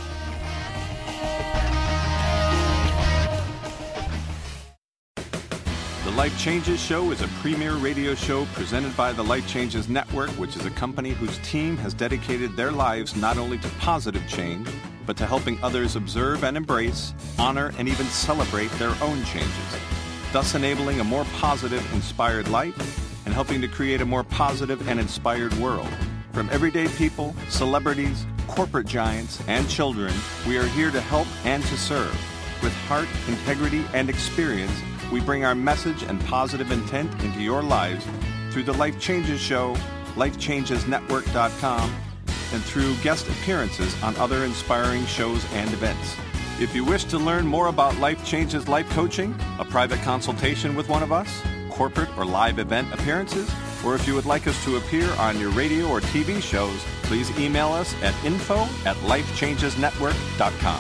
The Life Changes Show is a premier radio show presented by the Life Changes Network, which is a company whose team has dedicated their lives not only to positive change, but to helping others observe and embrace, honor, and even celebrate their own changes, thus enabling a more positive, inspired life and helping to create a more positive and inspired world. From everyday people, celebrities, corporate giants, and children, we are here to help and to serve. With heart, integrity, and experience, we bring our message and positive intent into your lives through the Life Changes Show, life changes network dot com, and through guest appearances on other inspiring shows and events. If you wish to learn more about Life Changes Life Coaching, a private consultation with one of us, corporate or live event appearances, or if you would like us to appear on your radio or T V shows, please email us at info at life changes network dot com.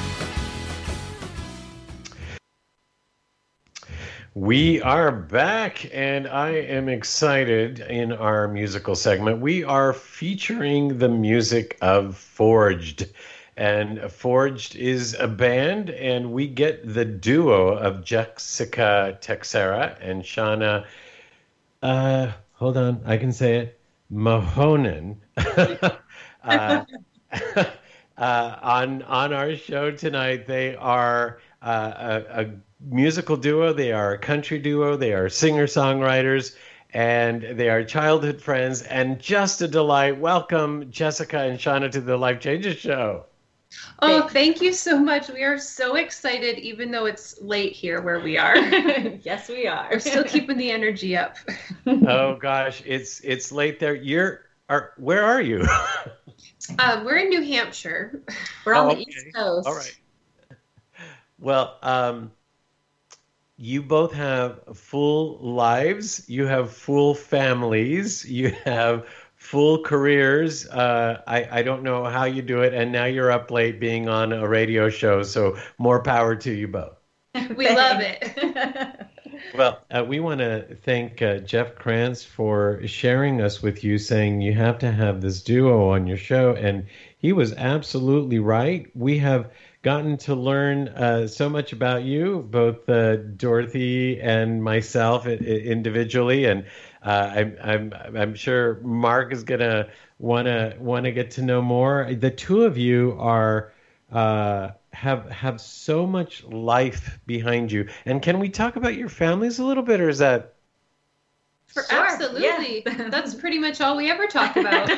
We are back, and I am excited in our musical segment. We are featuring the music of Forged. And Forged is a band, and we get the duo of Jessica Texera and Shauna, uh, hold on, I can say it, Mahonen, uh, uh, on, on our show tonight. They are uh, a, a musical duo, they are a country duo, they are singer-songwriters, and they are childhood friends, and just a delight. Welcome, Jessica and Shauna, to the Life Changes Show.
Oh, thank you so much. We are so excited, even though it's late here where we are.
Yes, we are.
We're still keeping the energy up.
Oh gosh, it's it's late there. You're are where are you?
um, we're in New Hampshire.
We're on
Oh,
the
okay.
East Coast.
All right. Well, um, you both have full lives. You have full families. You have full careers. Uh, I, I don't know how you do it. And now you're up late being on a radio show. So more power to you both.
We love it.
Well, uh, we want to thank uh, Jeff Krantz for sharing us with you, saying you have to have this duo on your show. And he was absolutely right. We have gotten to learn uh, so much about you, both uh, Dorothy and myself I- individually. And uh, I'm, I'm, I'm sure Mark is going to want to want to get to know more. The two of you are... Uh, have have so much life behind you. And can we talk about your families a little bit, or is that...
For
Sure,
absolutely.
yeah.
That's pretty much all we ever talk about.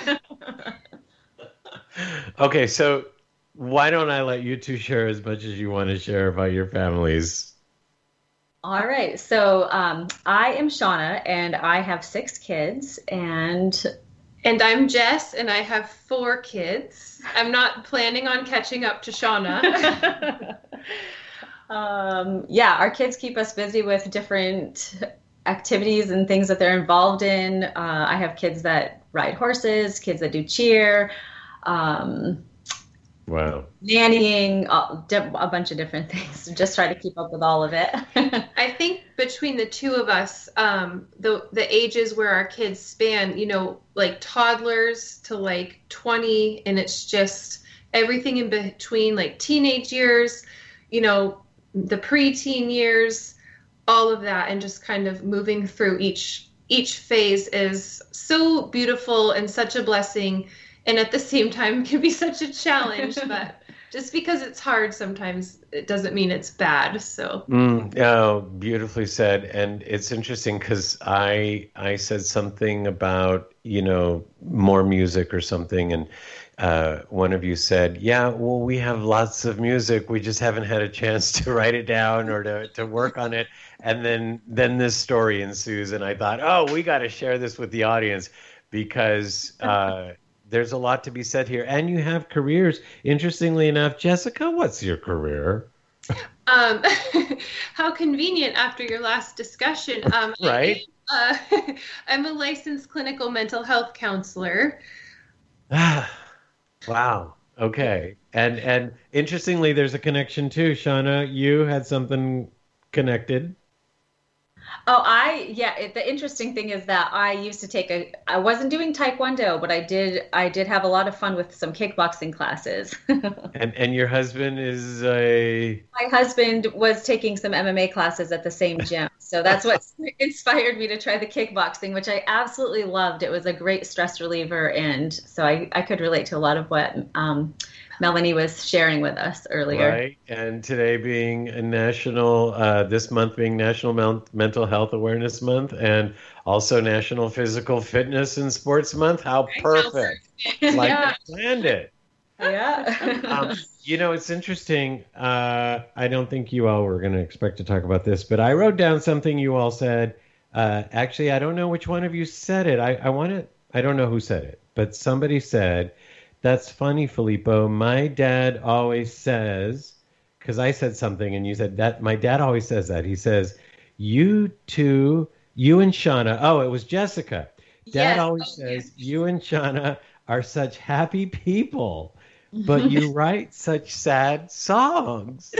Okay, so why don't I let you two share as much as you want to share about your families?
All right. So um, I am Shauna, and I have six kids, and
And I'm Jess, and I have four kids. I'm not planning on catching up to Shauna.
um, yeah, our kids keep us busy with different activities and things that they're involved in. Uh, I have kids that ride horses, kids that do cheer, um,
Wow.
nannying, a, a bunch of different things. Just try to keep up with all of it.
I think between the two of us, um, the the ages where our kids span, you know, like toddlers to like twenty, and it's just everything in between, like teenage years, you know, the preteen years, all of that, and just kind of moving through each each phase is so beautiful and such a blessing, and at the same time can be such a challenge. But just because it's hard sometimes, it doesn't mean it's bad. So.
Mm, oh, beautifully said. And it's interesting because I I said something about, you know, more music or something, and uh, one of you said, yeah, well, we have lots of music. We just haven't had a chance to write it down or to, to work on it. And then then this story ensues, and I thought, oh, we got to share this with the audience because uh, there's a lot to be said here. And you have careers. Interestingly enough, Jessica, what's your career?
Um, how convenient after your last discussion. Um,
Right.
I, uh, I'm a licensed clinical mental health counselor.
Wow. Okay. And and interestingly, there's a connection too. Shauna, you had something connected.
Oh, I, yeah, it, the interesting thing is that I used to take a, I wasn't doing Taekwondo, but I did, I did have a lot of fun with some kickboxing classes.
And and your husband is a...
My husband was taking some M M A classes at the same gym. So that's what inspired me to try the kickboxing, which I absolutely loved. It was a great stress reliever. And so I, I could relate to a lot of what um, Melanie was sharing with us earlier.
Right. And today being a national, uh, this month being National Mel- Mental Health Awareness Month, and also National Physical Fitness and Sports Month. How perfect. Like
Yeah.
I planned it.
Yeah.
Um, you know, it's interesting. Uh, I don't think you all were going to expect to talk about this, but I wrote down something you all said. Uh, actually, I don't know which one of you said it. I, I want to, I don't know who said it, but somebody said, that's funny, Filippo. My dad always says, because I said something and you said that, my dad always says that. He says, you two, you and Shauna, oh, it was Jessica. Dad
Yes.
always
Oh,
says,
yes.
you and Shauna are such happy people, but you write such sad songs.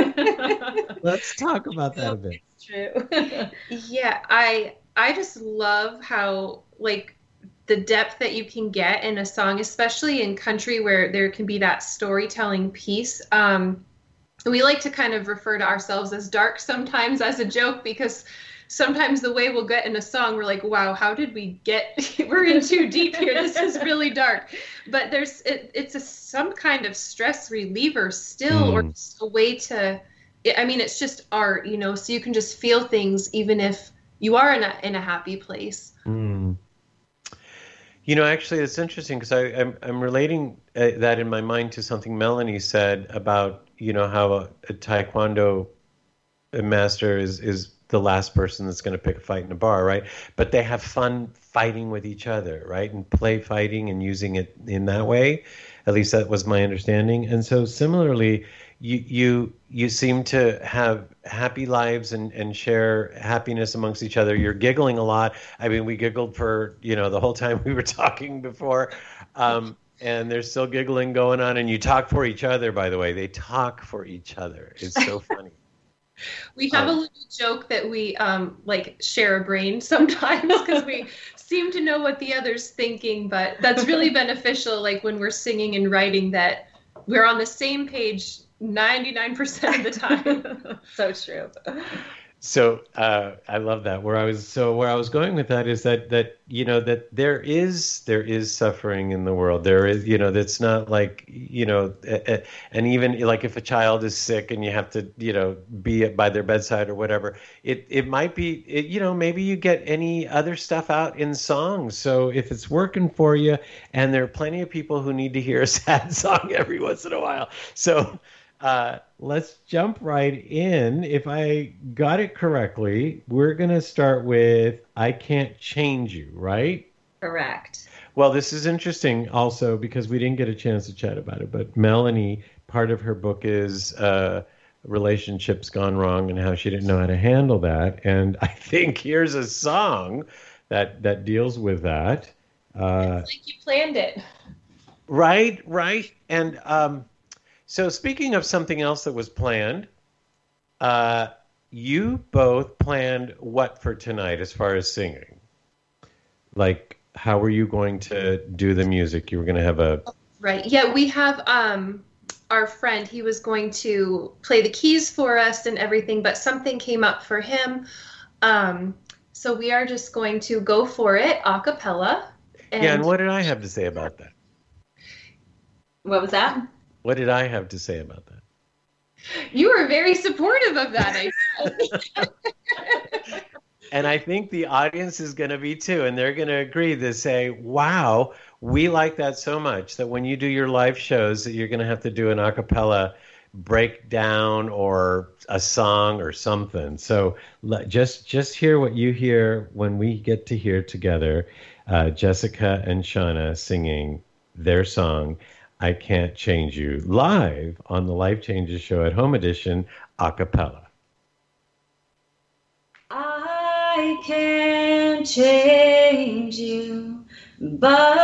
Let's talk about that a bit.
True.
Yeah, I I just love how, like, the depth that you can get in a song, especially in country where there can be that storytelling piece. Um, we like to kind of refer to ourselves as dark sometimes as a joke, because sometimes the way we'll get in a song, we're like, wow, how did we get, we're in too deep here. This is really dark. But there's, it, it's a, some kind of stress reliever still, or
Mm.
just a way to, I mean, it's just art, you know, so you can just feel things even if you are in a, in a happy place.
Mm. You know, actually, it's interesting because I'm I'm relating uh, that in my mind to something Melanie said about, you know, how a, a Taekwondo master is is the last person that's going to pick a fight in a bar, right? But they have fun fighting with each other, right? And play fighting and using it in that way. At least that was my understanding. And so similarly, you you you seem to have happy lives and, and share happiness amongst each other. You're giggling a lot. I mean, we giggled for, you know, the whole time we were talking before. Um, and there's still giggling going on. And you talk for each other, by the way. They talk for each other. It's so funny.
We have
Um,
a little joke that we um, like share a brain sometimes because we seem to know what the other's thinking, but that's really beneficial. Like when we're singing and writing, that we're on the same page ninety-nine percent of the time.
So true.
So uh, I love that. Where I was so where I was going with that is that that you know that there is there is suffering in the world. There is you know that's not like you know a, a, and even like if a child is sick and you have to you know be by their bedside or whatever. It it might be it, you know maybe you get any other stuff out in songs. So if it's working for you, and there are plenty of people who need to hear a sad song every once in a while. So. Uh, let's jump right in. If I got it correctly, we're going to start with I Can't Change You, right?
Correct.
Well, this is interesting also because we didn't get a chance to chat about it, but Melanie, part of her book is uh, relationships gone wrong and how she didn't know how to handle that. And I think here's a song that, that deals with that. Uh,
It's like you planned it.
right, right. And... Um, So speaking of something else that was planned, uh, you both planned what for tonight as far as singing? Like, how were you going to do the music? You were going to have a...
Right. Yeah, we have um, our friend. He was going to play the keys for us and everything, but something came up for him. Um, so we are just going to go for it a cappella. And
Yeah, and what did I have to say about that?
What was that?
What did I have to say about that?
You were very supportive of that idea.
And I think the audience is going to be too, and they're going to agree to say, wow, we like that so much that when you do your live shows that you're going to have to do an a cappella breakdown or a song or something. So le- just just hear what you hear when we get to hear together uh, Jessica and Shauna singing their song, I Can't Change You, live on the Life Changes Show at Home Edition, a cappella.
I can't change you, but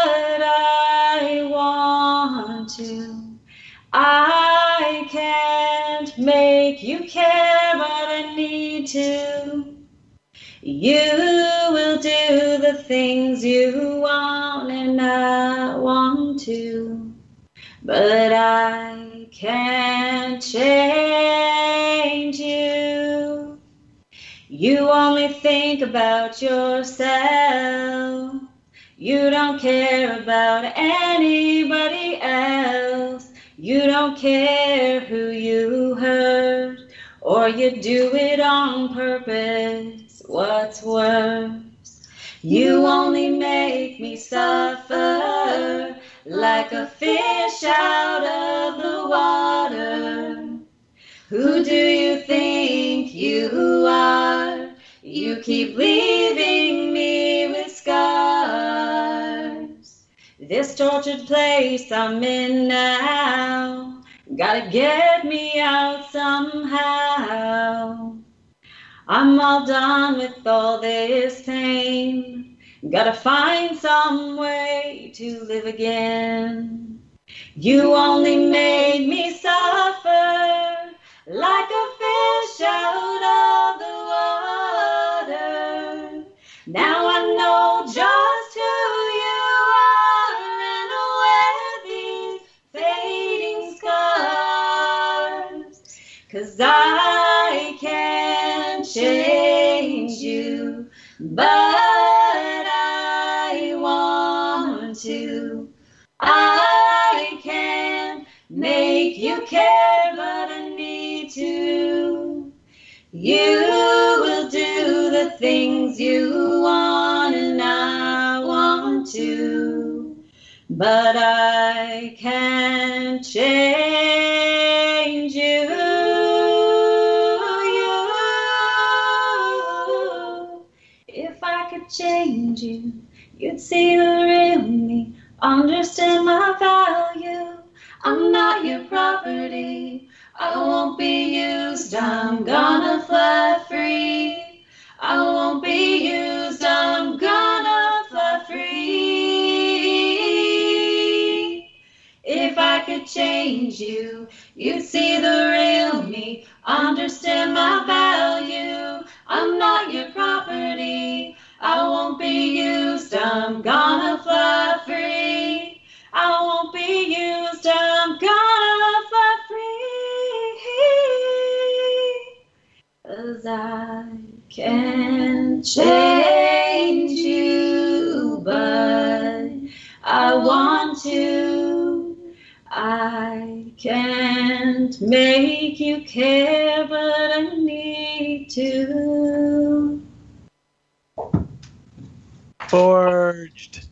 I want to. I can't make you care, but I need to. You will do the things you want and I want to, but I can't change you. You only think about yourself. You don't care about anybody else. You don't care who you hurt, or you do it on purpose. What's worse? You only make me suffer like a fish out of the water. Who do you think you are? You keep leaving me with scars. This tortured place I'm in now, gotta get me out somehow. I'm all done with all this pain, gotta find some way to live again. You only made me suffer like a fish out of the water. Now I know just who you are and wear these fading scars. 'Cause I can't change you, but I want to. I can't make you care, but I need to. You will do the things you want and I want to, but I can't change you. You. If I could change you, you'd see the real me, understand my value. I'm not your property, I won't be used, I'm gonna fly free. I won't be used, I'm gonna fly free. If I could change you, you'd see the real me, Understand my value. I'm not your property. I won't be used. I'm gonna fly free. I won't be used. I'm gonna fly free. 'Cause I can change you, but I want to. I can't make you care, but I need to.
Forged.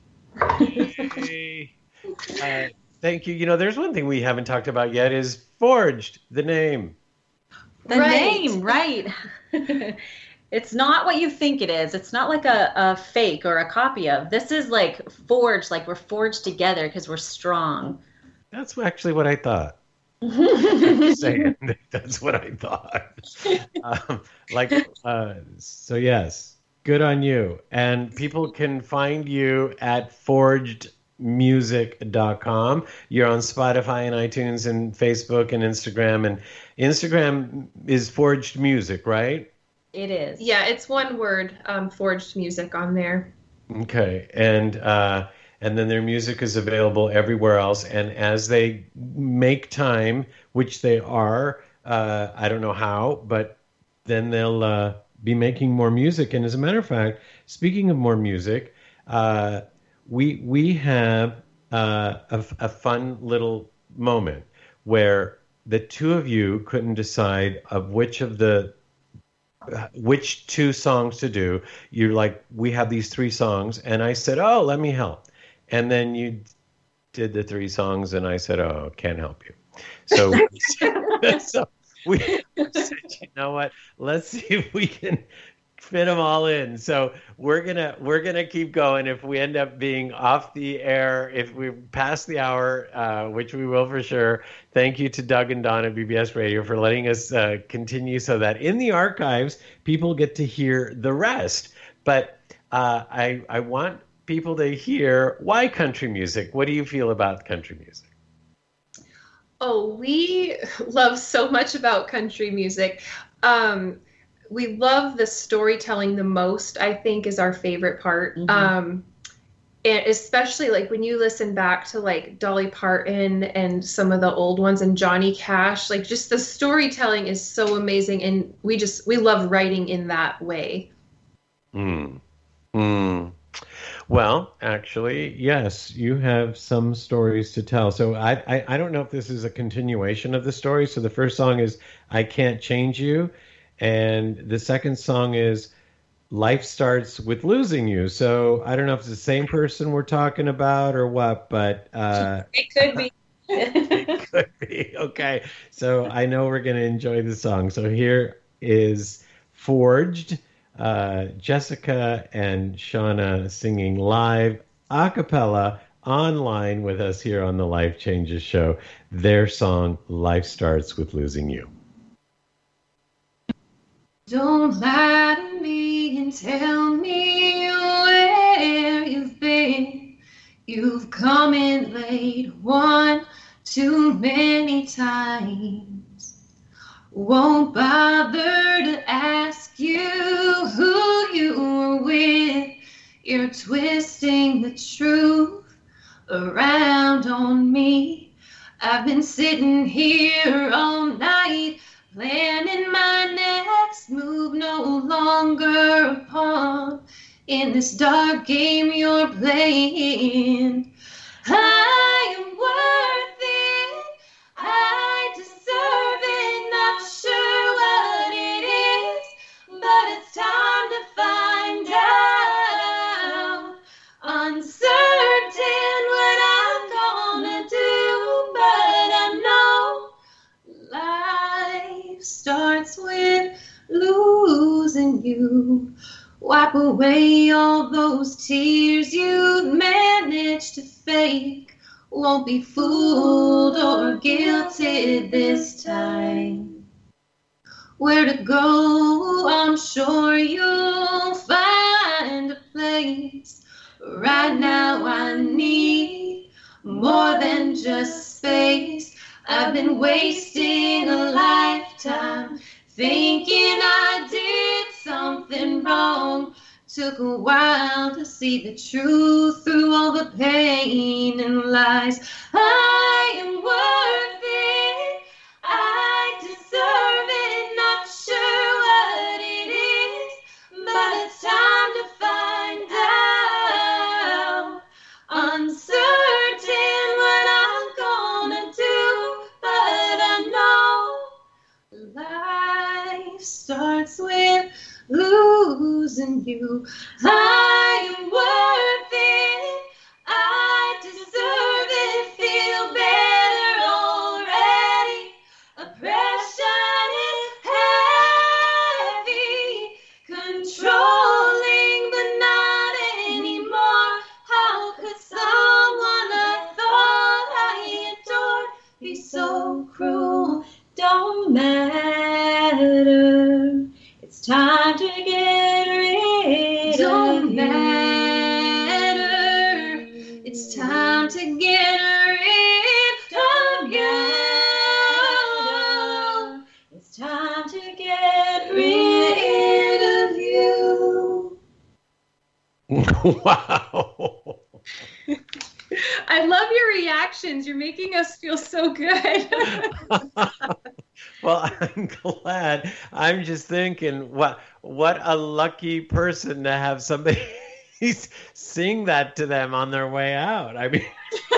Yay. Uh, thank you. You know, there's one thing we haven't talked about yet is Forged, the name.
The
Right.
name, right. It's not what you think it is. It's not like a, a fake or a copy of. This is like forged, like we're forged together because we're strong.
That's actually what I thought. I'm saying that's what I thought. Um, like, uh, so yes, good on you. And people can find you at forged music dot com. You're on Spotify and iTunes and Facebook and Instagram. And Instagram is Forged Music, right?
It is.
Yeah, it's one word, um, Forged Music on there.
Okay. And uh, and then their music is available everywhere else. And as they make time, which they are, uh, I don't know how, but then they'll uh, be making more music. And as a matter of fact, speaking of more music, uh, we we have uh, a, a fun little moment where the two of you couldn't decide of which of the which two songs to do. You're like, we have these three songs, and I said, oh, let me help. And then you did the three songs, and I said, oh, can't help you. So, so we said, you know what? Let's see if we can fit them all in. So we're gonna we're gonna keep going. If we end up being off the air, if we pass the hour, uh, which we will for sure. Thank you to Doug and Don at B B S Radio for letting us uh, continue, so that in the archives people get to hear the rest. But uh, I I want people to hear why country music. What do you feel about country music?
Oh, we love so much about country music. Um, we love the storytelling the most, I think, is our favorite part. Mm-hmm. Um, and especially like when you listen back to like Dolly Parton and some of the old ones and Johnny Cash, like just the storytelling is so amazing. And we just, we love writing in that way.
Mm. Mm. Well, actually, yes, you have some stories to tell. So I, I, I don't know if this is a continuation of the story. So the first song is I Can't Change You. And the second song is Life Starts with Losing You. So I don't know if it's the same person we're talking about or what, but... Uh,
it could be.
It could be. Okay. So I know we're going to enjoy the song. So here is Forged, uh, Jessica and Shauna singing live a cappella online with us here on the Life Changes Show. Their song, Life Starts with Losing You.
Don't lie to me and tell me where you've been. You've come in late one too many times. Won't bother to ask you who you were with. You're twisting the truth around on me. I've been sitting here all night planning my next move, no longer a pawn in this dark game you're playing. I am worth it, I deserve it, not sure what it is, but it's time to find out. Uncertain what I'm gonna do, but I know life starts with losing you. Wipe away all those tears you managed to fake. Won't be fooled or guilted this time. Where to go, I'm sure you'll find a place. Right now I need more than just space. I've been wasting a lifetime thinking I did something wrong. Took a while to see the truth through all the pain and lies. I am worth it. I deserve it. Not sure what it is, but it's time to find out. Uncertain what I'm gonna do, but I know life starts with losing you. I am worth it. I deserve it. Feel better already. Oppression is heavy, controlling, but not anymore. How could someone I thought I adored be so cruel? Don't matter. It's time to get rid Don't of matter. It's time to get rid of you. It's time to get rid of you.
Wow.
I love your reactions. You're making us feel so good.
Well, I'm glad. I'm just thinking, what what a lucky person to have somebody sing that to them on their way out. I mean,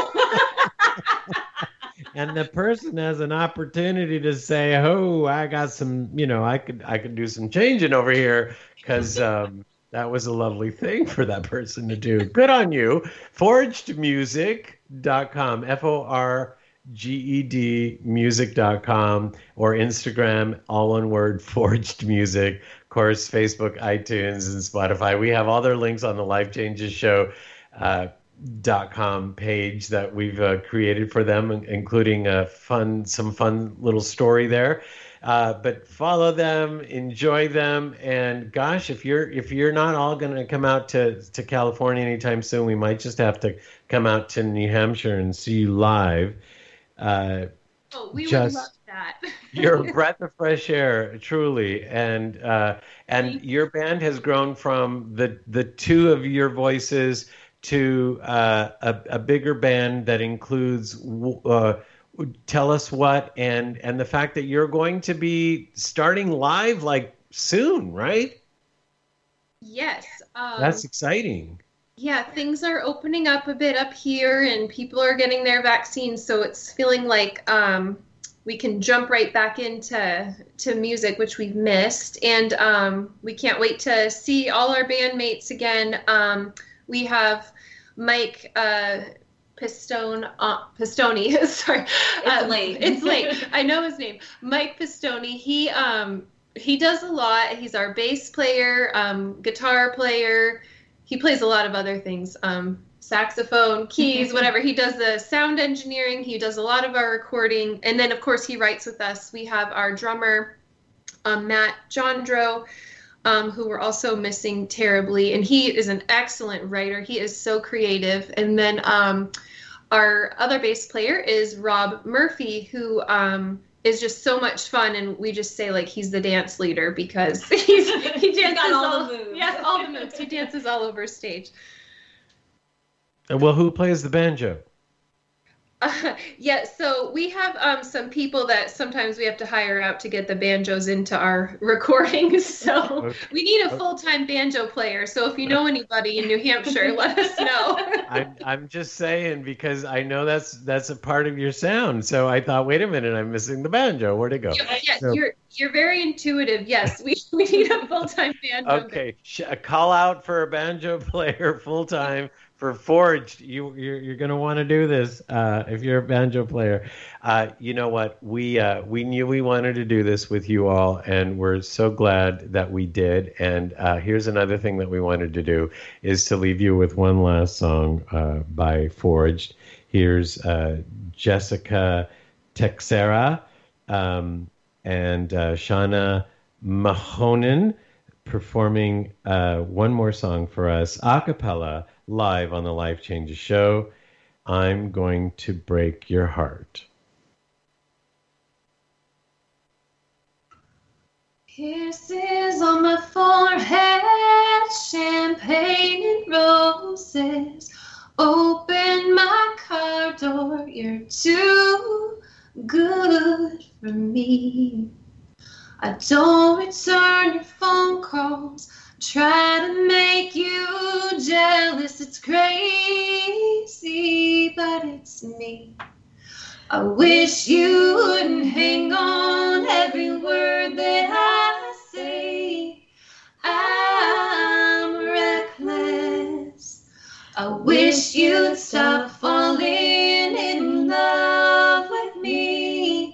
and the person has an opportunity to say, "Oh, I got some, you know, I could I could do some changing over here," because um, that was a lovely thing for that person to do. Good on you. forged music dot com, F O R G E D music dot com, or Instagram, all one word, Forged Music. Of course, Facebook, iTunes, and Spotify. We have all their links on the Life Changes Show uh, dot com page that we've uh, created for them, including a fun, some fun little story there. Uh, but follow them, enjoy them, and gosh, if you're if you're not all going to come out to to California anytime soon, we might just have to come out to New Hampshire and see you live. Uh,
oh, we
just,
would love that.
You're a breath of fresh air, truly, and uh, and your band has grown from the the two of your voices to uh, a, a bigger band that includes uh, Tell Us What, and and the fact that you're going to be starting live like soon, right?
Yes. Um,
That's exciting.
Yeah, things are opening up a bit up here, and people are getting their vaccines, so it's feeling like um, we can jump right back into to music, which we've missed, and um, we can't wait to see all our bandmates again. Um, we have Mike uh, Pistone, uh, Pistone, sorry,
it's
um,
late.
It's late. I know his name, Mike Pistone. He um, he does a lot. He's our bass player, um, guitar player. He plays a lot of other things, um, saxophone, keys, whatever. He does the sound engineering. He does a lot of our recording. And then, of course, he writes with us. We have our drummer, um, Matt Jondro, um, who we're also missing terribly. And he is an excellent writer. He is so creative. And then um, our other bass player is Rob Murphy, who um, is just so much fun, and we just say like he's the dance leader because he's he dances
got all,
all
the moves.
Yes, all the moves. He dances all over stage.
Well, who plays the banjo?
Uh, yeah, so we have um, some people that sometimes we have to hire out to get the banjos into our recordings. So okay. We need a full-time banjo player. So if you know anybody in New Hampshire, let us know.
I'm, I'm just saying because I know that's that's a part of your sound. So I thought, wait a minute, I'm missing the banjo. Where'd it go?
Yeah, yeah
so,
you're you're very intuitive. Yes, we we need a full-time banjo.
Okay, a call out for a banjo player full-time. For Forged, you, you're, you're going to want to do this uh, if you're a banjo player. Uh, you know what? We uh, we knew we wanted to do this with you all, and we're so glad that we did. And uh, here's another thing that we wanted to do is to leave you with one last song uh, by Forged. Here's uh, Jessica Texera um, and uh, Shauna Mahonen performing uh, one more song for us, a cappella, live on the Life Changes Show. I'm Going to Break Your Heart.
Kisses on my forehead, champagne and roses. Open my car door, you're too good for me. I don't return your phone calls, try to make you jealous. It's crazy, but it's me. I wish you wouldn't hang on every word that I say. I'm reckless. I wish you'd stop falling in love with me.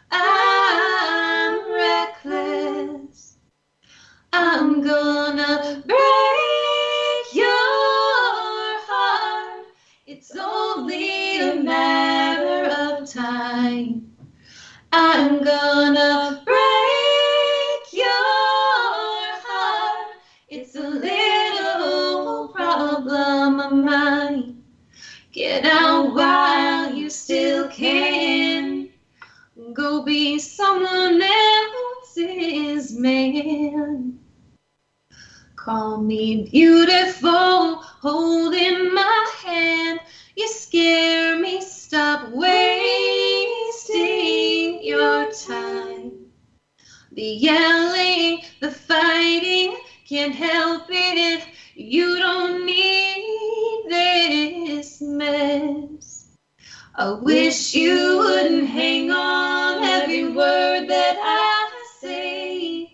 I'm reckless. I'm gonna break your heart. It's only a matter of time. I'm gonna break your heart. It's a little problem of mine. Get out while you still can. Go be someone else's man. Call me beautiful, holding my hand. You scare me, stop wasting your time. The yelling, the fighting, can't help it. You don't need this mess. I wish you wouldn't hang on every word that I say.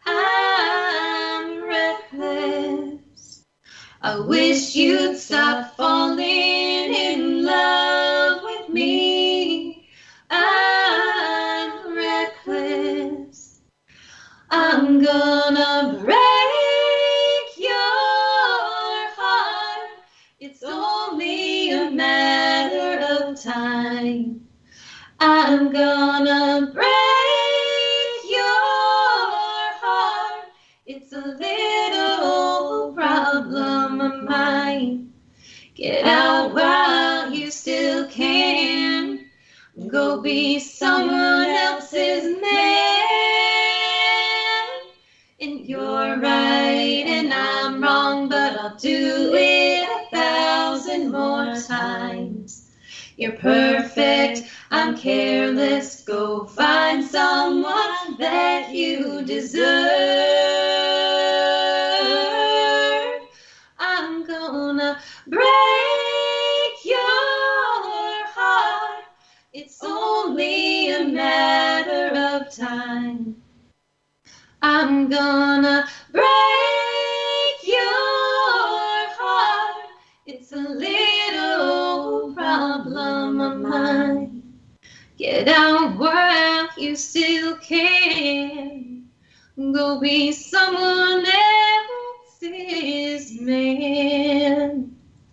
I'm reckless. I wish you'd stop falling in love with me. I'm reckless. I'm gonna break your heart. It's only a matter of time. I'm gonna break your heart. It's a little problem of mine. Get out while you still can. Go be someone else's man. And you're right and I'm wrong, but I'll do it a thousand more times. You're perfect, I'm careless. Go find someone that you deserve. I'm gonna break your heart. It's only a matter of time. I'm gonna break your heart. It's a little problem of mine. Get out while you still can. Go be someone else's man.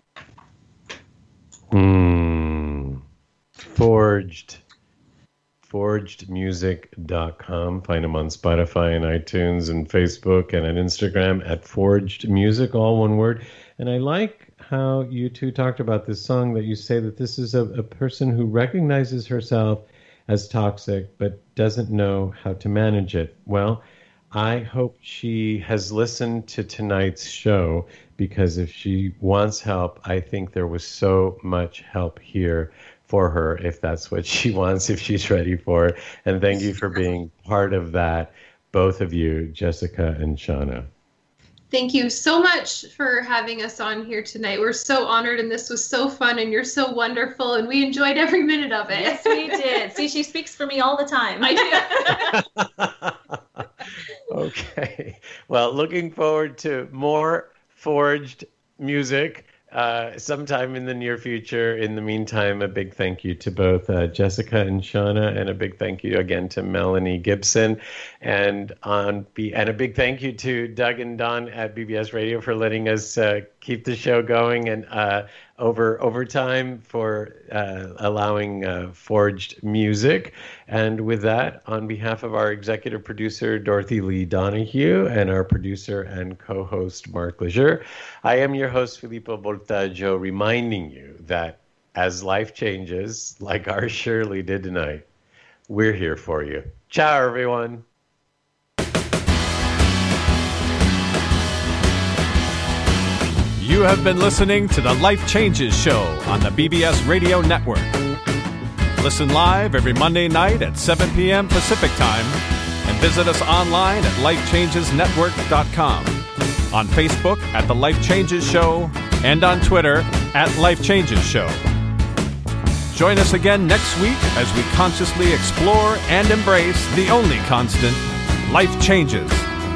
Hmm. Forged. forged music dot com. Find them on Spotify and iTunes and Facebook and on Instagram at Forged Music, all one word. And I like how you two talked about this song, that you say that this is a, a person who recognizes herself as toxic but doesn't know how to manage it. Well, I hope she has listened to tonight's show, because if she wants help, I think there was so much help here for her, if that's what she wants, if she's ready for it. And thank you for being part of that, both of you, Jessica and Shauna.
Thank you so much for having us on here tonight. We're so honored, and this was so fun, and you're so wonderful, and we enjoyed every minute of it.
Yes, we did. See, she speaks for me all the time.
I
do. Okay. Well, looking forward to more Forged music uh, sometime in the near future. In the meantime, a big thank you to both uh, Jessica and Shauna, and a big thank you again to Melanie Gibson, and on B- and a big thank you to Doug and Don at B B S Radio for letting us uh, keep the show going, and uh, over over time for uh, allowing uh, Forged music. And with that, on behalf of our executive producer Dorothy Lee Donahue and our producer and co-host Mark Lejeune, I am your host Filippo Voltaggio, reminding you that as life changes, like our Shirley did tonight, we're here for you. Ciao, everyone.
have been listening to the Life Changes Show on the B B S Radio Network. Listen live every Monday night at seven p.m. Pacific Time and visit us online at life changes network dot com, on Facebook at The Life Changes Show, and on Twitter at Life Changes Show. Join us again next week as we consciously explore and embrace the only constant, life changes.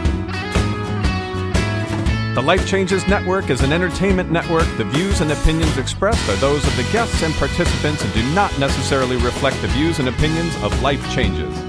The Life Changes Network is an entertainment network. The views and opinions expressed are those of the guests and participants and do not necessarily reflect the views and opinions of Life Changes.